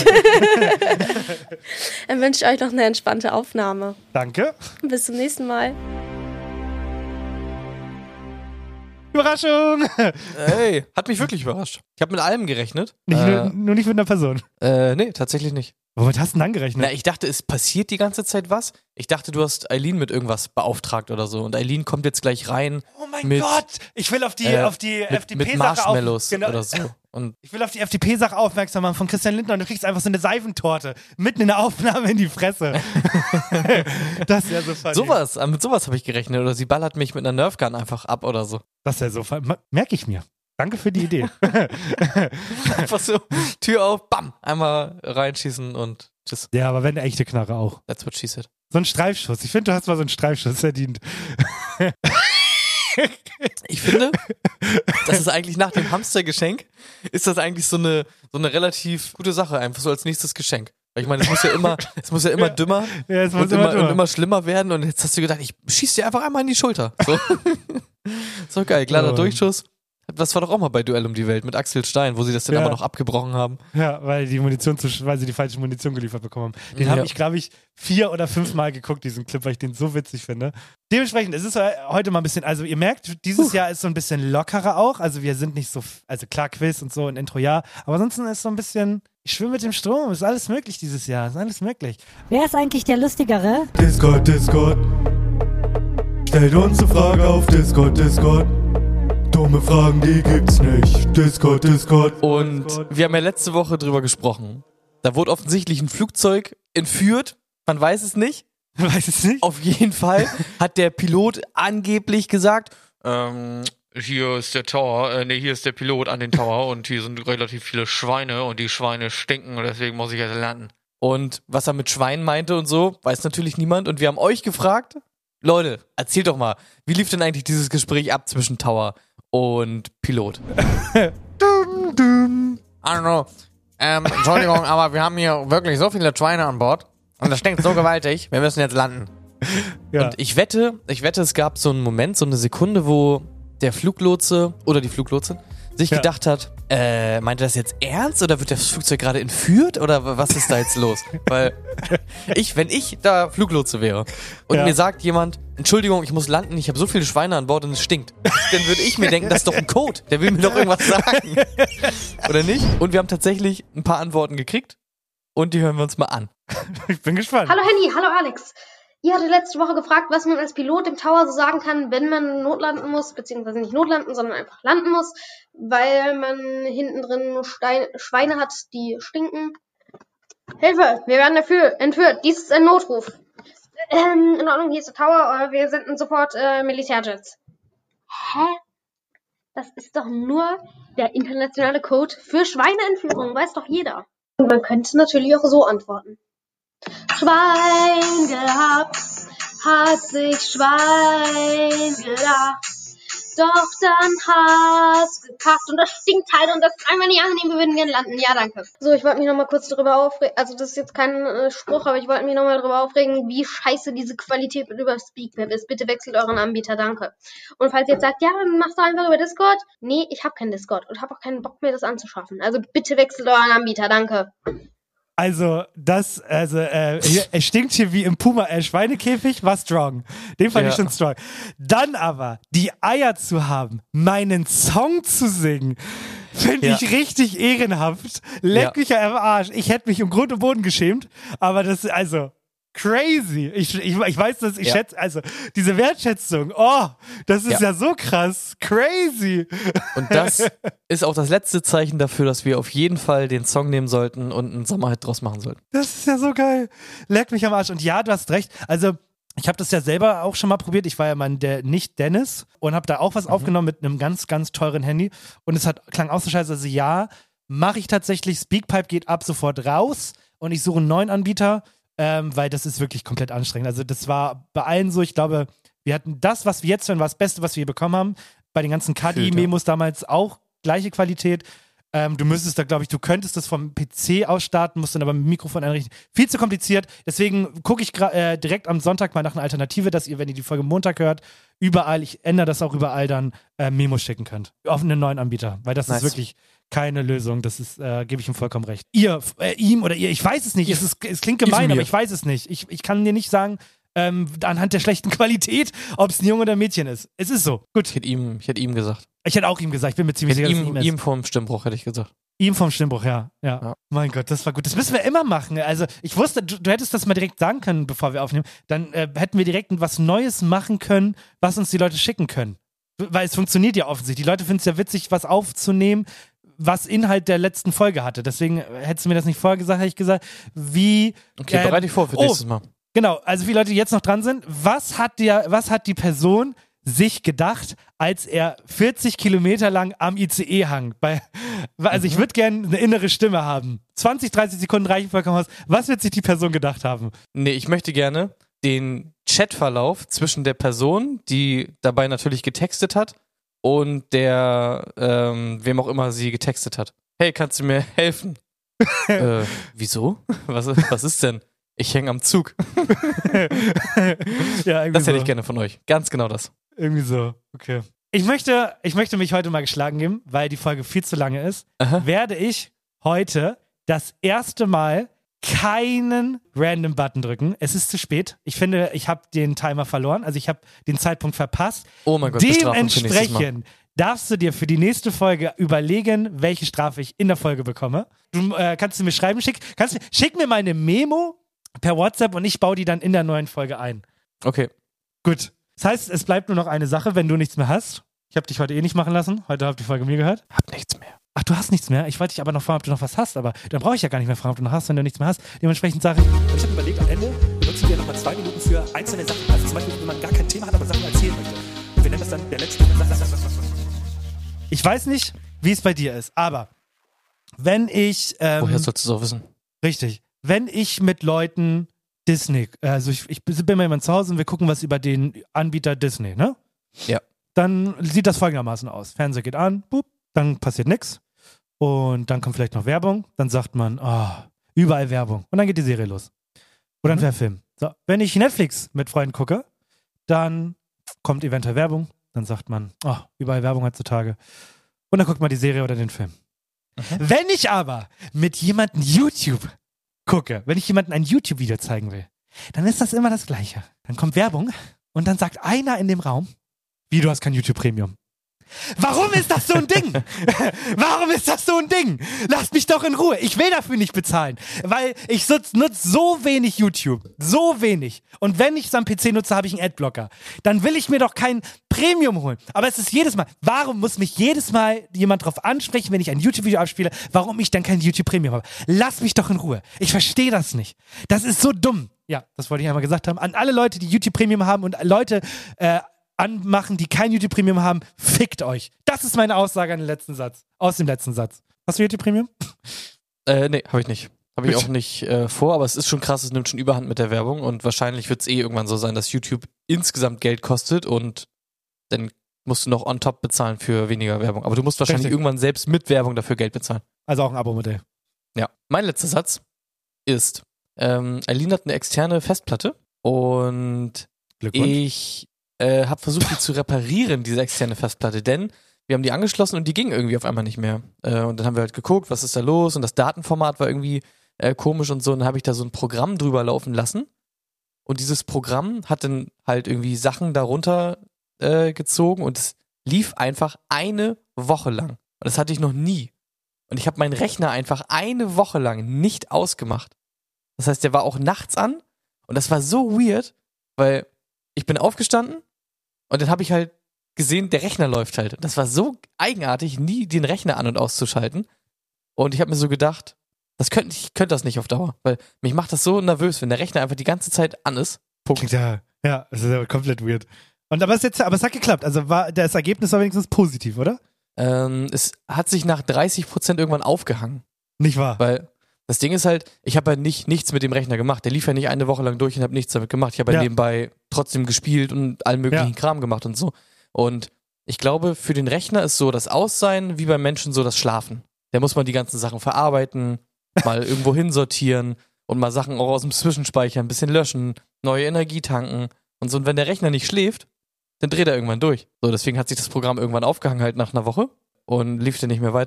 Dann wünsche ich euch noch eine entspannte Aufnahme. Danke. Bis zum nächsten Mal. Überraschung! Ey, hat mich wirklich überrascht. Ich habe mit allem gerechnet. Nur nicht mit einer Person. Nee, tatsächlich nicht. Womit hast du denn dann gerechnet? Na, ich dachte, es passiert die ganze Zeit was. Ich dachte, du hast Eileen mit irgendwas beauftragt oder so. Und Eileen kommt jetzt gleich rein. Oh mein Gott! Ich will auf die FDP-Sache mit Marshmallows oder so. Und ich will auf die FDP-Sache aufmerksam machen von Christian Lindner und du kriegst einfach so eine Seifentorte mitten in der Aufnahme in die Fresse. Das ist ja so funny. Mit sowas habe ich gerechnet. Oder sie ballert mich mit einer Nerfgun einfach ab oder so. Das ist ja so funny. Merke ich mir. Danke für die Idee. Einfach so, Tür auf, bam, einmal reinschießen und tschüss. Ja, aber wenn eine echte Knarre auch. That's what she said. So ein Streifschuss. Ich finde, du hast mal so einen Streifschuss verdient. Ich finde, das ist eigentlich nach dem Hamstergeschenk, ist das eigentlich so eine relativ gute Sache, einfach so als nächstes Geschenk. Weil ich meine, es muss ja immer dümmer und immer schlimmer werden und jetzt hast du gedacht, ich schieß dir einfach einmal in die Schulter. So, so geil, kleiner Durchschuss. Das war doch auch mal bei Duell um die Welt mit Axel Stein, wo sie das dann aber noch abgebrochen haben. Ja, weil sie die falsche Munition geliefert bekommen haben. Den habe ich, glaube ich, 4 oder 5 Mal geguckt, diesen Clip, weil ich den so witzig finde. Dementsprechend, es ist heute mal ein bisschen, also ihr merkt, dieses Jahr ist so ein bisschen lockerer auch. Also wir sind nicht so, also klar Quiz und so und Intro, ja. Aber ansonsten ist so ein bisschen, ich schwimme mit dem Strom, ist alles möglich dieses Jahr, ist alles möglich. Wer ist eigentlich der Lustigere? Discord. Stellt uns eine Frage auf Discord. Dumme Fragen, die gibt's nicht. Discord. Und wir haben ja letzte Woche drüber gesprochen. Da wurde offensichtlich ein Flugzeug entführt. Man weiß es nicht. Auf jeden Fall hat der Pilot angeblich gesagt, hier ist der Tower, hier ist der Pilot an den Tower und hier sind relativ viele Schweine und die Schweine stinken und deswegen muss ich jetzt landen. Und was er mit Schweinen meinte und so, weiß natürlich niemand. Und wir haben euch gefragt, Leute, erzählt doch mal, wie lief denn eigentlich dieses Gespräch ab zwischen Tower und Pilot? I don't know. Entschuldigung, aber wir haben hier wirklich so viele Schweine an Bord und das stinkt so gewaltig, wir müssen jetzt landen. Ja. Und ich wette, es gab so einen Moment, so eine Sekunde, wo der Fluglotse oder die Fluglotsin sich gedacht hat, meint er das jetzt ernst oder wird das Flugzeug gerade entführt oder was ist da jetzt los? Weil wenn ich da Fluglotse wäre und mir sagt jemand, Entschuldigung, ich muss landen, ich habe so viele Schweine an Bord und es stinkt, dann würde ich mir denken, das ist doch ein Code, der will mir doch irgendwas sagen. Oder nicht? Und wir haben tatsächlich ein paar Antworten gekriegt und die hören wir uns mal an. Ich bin gespannt. Hallo Henny, hallo Alex. Ihr hattet letzte Woche gefragt, was man als Pilot im Tower so sagen kann, wenn man notlanden muss, beziehungsweise nicht notlanden, sondern einfach landen muss, weil man hinten drin Schweine hat, die stinken. Hilfe, wir werden entführt, dies ist ein Notruf. In Ordnung, hier ist der Tower, wir senden sofort Militärjets. Hä? Das ist doch nur der internationale Code für Schweineentführung, weiß doch jeder. Und man könnte natürlich auch so antworten. Schwein gehabt, hat sich Schwein gedacht, doch dann hat's gekackt und das stinkt halt und das ist einfach nicht angenehm, wir würden gerne landen. Ja, danke. So, ich wollte mich nochmal kurz darüber aufregen, also das ist jetzt kein Spruch, aber ich wollte mich nochmal darüber aufregen, wie scheiße diese Qualität über Speakpipe ist. Bitte wechselt euren Anbieter, danke. Und falls ihr jetzt sagt, ja, dann macht doch einfach über Discord. Nee, ich habe keinen Discord und habe auch keinen Bock mehr, das anzuschaffen. Also bitte wechselt euren Anbieter, danke. Also, es stinkt hier wie im Puma, Schweinekäfig, war strong. Den fand ich schon strong. Dann aber, die Eier zu haben, meinen Song zu singen, finde ich richtig ehrenhaft. Leck mich ja am Arsch. Ich hätte mich im Grund und Boden geschämt, aber das ist also crazy. Ich weiß, dass ich schätze, also diese Wertschätzung, das ist ja so krass, crazy. Und das ist auch das letzte Zeichen dafür, dass wir auf jeden Fall den Song nehmen sollten und einen Sommerhit draus machen sollten. Das ist ja so geil. Leck mich am Arsch. Und ja, du hast recht. Also ich habe das ja selber auch schon mal probiert. Ich war ja mal nicht Dennis und habe da auch was aufgenommen mit einem ganz, ganz teuren Handy. Und es klang auch so scheiße. Also ja, mache ich tatsächlich. Speakpipe geht ab sofort raus und ich suche einen neuen Anbieter. Weil das ist wirklich komplett anstrengend. Also das war bei allen so, ich glaube, wir hatten das, was wir jetzt hören, war das Beste, was wir bekommen haben. Bei den ganzen Kadi-Memos damals auch gleiche Qualität. Du müsstest da, glaube ich, du könntest das vom PC aus starten, musst dann aber mit dem Mikrofon einrichten. Viel zu kompliziert. Deswegen gucke ich direkt am Sonntag mal nach einer Alternative, dass ihr, wenn ihr die Folge Montag hört, überall, ich ändere das auch überall, dann Memos schicken könnt. Auf einen neuen Anbieter. Weil das ist wirklich keine Lösung. Das ist, gebe ich ihm vollkommen recht. Ihm oder ihr, ich weiß es nicht. Es klingt gemein, aber ich weiß es nicht. Ich kann dir nicht sagen, anhand der schlechten Qualität, ob es ein Junge oder ein Mädchen ist. Es ist so. Gut. Ich hätte ihm gesagt. Ich hätte auch ihm gesagt, ich bin mir ziemlich sicher, dass es ihm ist. Ihm vom Stimmbruch, hätte ich gesagt. Ihm vom Stimmbruch, ja. Mein Gott, das war gut. Das müssen wir immer machen. Also ich wusste, du hättest das mal direkt sagen können, bevor wir aufnehmen. Dann hätten wir direkt was Neues machen können, was uns die Leute schicken können. Weil es funktioniert ja offensichtlich. Die Leute finden es ja witzig, was aufzunehmen, was Inhalt der letzten Folge hatte. Deswegen hättest du mir das nicht vorher gesagt, hätte ich gesagt, wie... Okay, bereite dich vor für nächstes Mal. Genau, also für die Leute, die jetzt noch dran sind, was hat die Person sich gedacht, als er 40 Kilometer lang am ICE hang? Also ich würde gerne eine innere Stimme haben. 20, 30 Sekunden reichen vollkommen aus. Was wird sich die Person gedacht haben? Nee, ich möchte gerne den Chatverlauf zwischen der Person, die dabei natürlich getextet hat, und der, wem auch immer sie getextet hat. Hey, kannst du mir helfen? Wieso? Was ist denn? Ich hänge am Zug. Ja, das hätte ich gerne von euch. Ganz genau das. Irgendwie so, okay. Ich möchte mich heute mal geschlagen geben, weil die Folge viel zu lange ist. Werde ich heute das erste Mal keinen Random-Button drücken. Es ist zu spät. Ich finde, ich habe den Timer verloren. Also ich habe den Zeitpunkt verpasst. Oh mein Gott, dementsprechend darfst du dir für die nächste Folge überlegen, welche Strafe ich in der Folge bekomme. Du kannst du mir schreiben, schick mir mal eine Memo per WhatsApp und ich baue die dann in der neuen Folge ein. Okay. Gut. Das heißt, es bleibt nur noch eine Sache, wenn du nichts mehr hast. Ich habe dich heute nicht machen lassen. Heute habt die Folge mir gehört. Hab nichts mehr. Ach, du hast nichts mehr? Ich wollte dich aber noch fragen, ob du noch was hast, aber dann brauche ich ja gar nicht mehr fragen, ob du noch hast, wenn du nichts mehr hast. Dementsprechend sage ich habe überlegt, am Ende benutzen wir nochmal 2 Minuten für einzelne Sachen. Also zum Beispiel, wenn man gar kein Thema hat, aber Sachen erzählen möchte. Und wir nennen das dann der letzte. Ich weiß nicht, wie es bei dir ist, aber wenn ich... Woher sollst du es auch wissen? Richtig. Wenn ich mit Leuten Disney, also ich bin mal jemand zu Hause und wir gucken was über den Anbieter Disney, ne? Ja. Dann sieht das folgendermaßen aus. Fernseher geht an, boop, dann passiert nichts. Und dann kommt vielleicht noch Werbung. Dann sagt man, überall Werbung. Und dann geht die Serie los. Oder ein Film. So, wenn ich Netflix mit Freunden gucke, dann kommt eventuell Werbung. Dann sagt man, überall Werbung heutzutage. Und dann guckt man die Serie oder den Film. Wenn ich aber mit jemandem YouTube gucke, wenn ich jemandem ein YouTube-Video zeigen will, dann ist das immer das Gleiche. Dann kommt Werbung und dann sagt einer in dem Raum, wie, du hast kein YouTube-Premium. Warum ist das so ein Ding? Warum ist das so ein Ding? Lasst mich doch in Ruhe. Ich will dafür nicht bezahlen, weil ich nutze so wenig YouTube. So wenig. Und wenn ich es am PC nutze, habe ich einen Adblocker. Dann will ich mir doch kein Premium holen. Aber es ist jedes Mal, warum muss mich jedes Mal jemand drauf ansprechen, wenn ich ein YouTube-Video abspiele, warum ich dann kein YouTube-Premium habe? Lasst mich doch in Ruhe. Ich verstehe das nicht. Das ist so dumm. Ja, das wollte ich einmal gesagt haben. An alle Leute, die YouTube-Premium haben und Leute, anmachen, die kein YouTube-Premium haben, fickt euch. Das ist meine Aussage an den letzten Satz. Aus dem letzten Satz. Hast du YouTube-Premium? Nee, habe ich nicht. Habe ich auch nicht vor, aber es ist schon krass, es nimmt schon Überhand mit der Werbung und wahrscheinlich wird es irgendwann so sein, dass YouTube insgesamt Geld kostet und dann musst du noch on top bezahlen für weniger Werbung. Aber du musst wahrscheinlich irgendwann selbst mit Werbung dafür Geld bezahlen. Also auch ein Abo-Modell. Ja. Mein letzter Satz ist, Aline hat eine externe Festplatte und ich habe versucht, die zu reparieren, diese externe Festplatte, denn wir haben die angeschlossen und die ging irgendwie auf einmal nicht mehr. Und dann haben wir halt geguckt, was ist da los und das Datenformat war irgendwie komisch und so. Und dann habe ich da so ein Programm drüber laufen lassen und dieses Programm hat dann halt irgendwie Sachen darunter gezogen und es lief einfach eine Woche lang. Und das hatte ich noch nie. Und ich habe meinen Rechner einfach eine Woche lang nicht ausgemacht. Das heißt, der war auch nachts an und das war so weird, weil ich bin aufgestanden und dann habe ich halt gesehen, der Rechner läuft halt. Das war so eigenartig, nie den Rechner an- und auszuschalten. Und ich habe mir so gedacht, ich könnte das nicht auf Dauer, weil mich macht das so nervös, wenn der Rechner einfach die ganze Zeit an ist. Punkt. Ja, das ist ja komplett weird. Aber es hat geklappt. Also das Ergebnis war wenigstens positiv, oder? Es hat sich nach 30% irgendwann aufgehangen. Nicht wahr? Weil das Ding ist halt, ich habe halt nichts mit dem Rechner gemacht. Der lief ja nicht eine Woche lang durch und habe nichts damit gemacht. Ich habe halt nebenbei trotzdem gespielt und allen möglichen Kram gemacht und so. Und ich glaube, für den Rechner ist so das Aussein wie beim Menschen so das Schlafen. Da muss man die ganzen Sachen verarbeiten, mal irgendwo hinsortieren und mal Sachen auch aus dem Zwischenspeicher ein bisschen löschen, neue Energie tanken und so. Und wenn der Rechner nicht schläft, dann dreht er irgendwann durch. So, deswegen hat sich das Programm irgendwann aufgehangen halt nach einer Woche und lief dann nicht mehr weiter.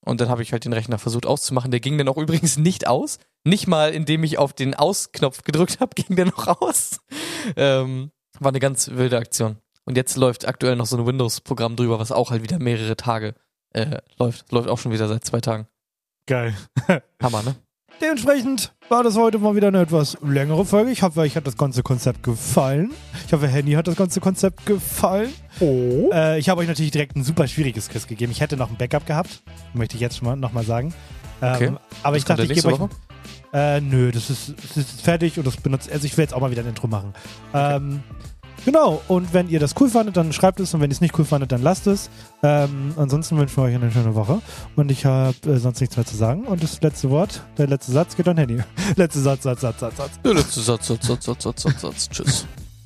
Und dann habe ich halt den Rechner versucht auszumachen. Der ging dann auch übrigens nicht aus. Nicht mal, indem ich auf den Aus-Knopf gedrückt habe, ging der noch aus. War eine ganz wilde Aktion. Und jetzt läuft aktuell noch so ein Windows-Programm drüber, was auch halt wieder mehrere Tage läuft. Läuft auch schon wieder seit 2 Tagen. Geil. Hammer, ne? Dementsprechend war das heute mal wieder eine etwas längere Folge. Ich hoffe, euch hat das ganze Konzept gefallen. Ich hoffe, Henny hat das ganze Konzept gefallen. Oh. Ich habe euch natürlich direkt ein super schwieriges Quiz gegeben. Ich hätte noch ein Backup gehabt. Möchte ich jetzt schon noch mal sagen. Okay. Aber ich dachte, ich gebe euch... nö, das ist fertig und das benutzt... Also ich will jetzt auch mal wieder ein Intro machen. Okay. Genau, und wenn ihr das cool fandet, dann schreibt es und wenn ihr es nicht cool fandet, dann lasst es. Ansonsten wünschen wir euch eine schöne Woche und ich habe sonst nichts mehr zu sagen und das letzte Wort, der letzte Satz geht an Henny. Letzter Satz. Der letzte Satz. Tschüss.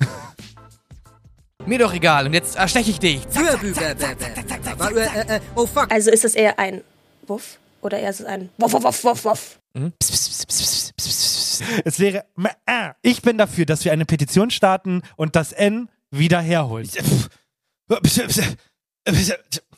Mir doch egal und jetzt ersteche ich dich. Oh fuck. Also ist es eher ein Wuff oder eher ist es ein Wuff? Es wäre, ich bin dafür, dass wir eine Petition starten und das N wieder herholen.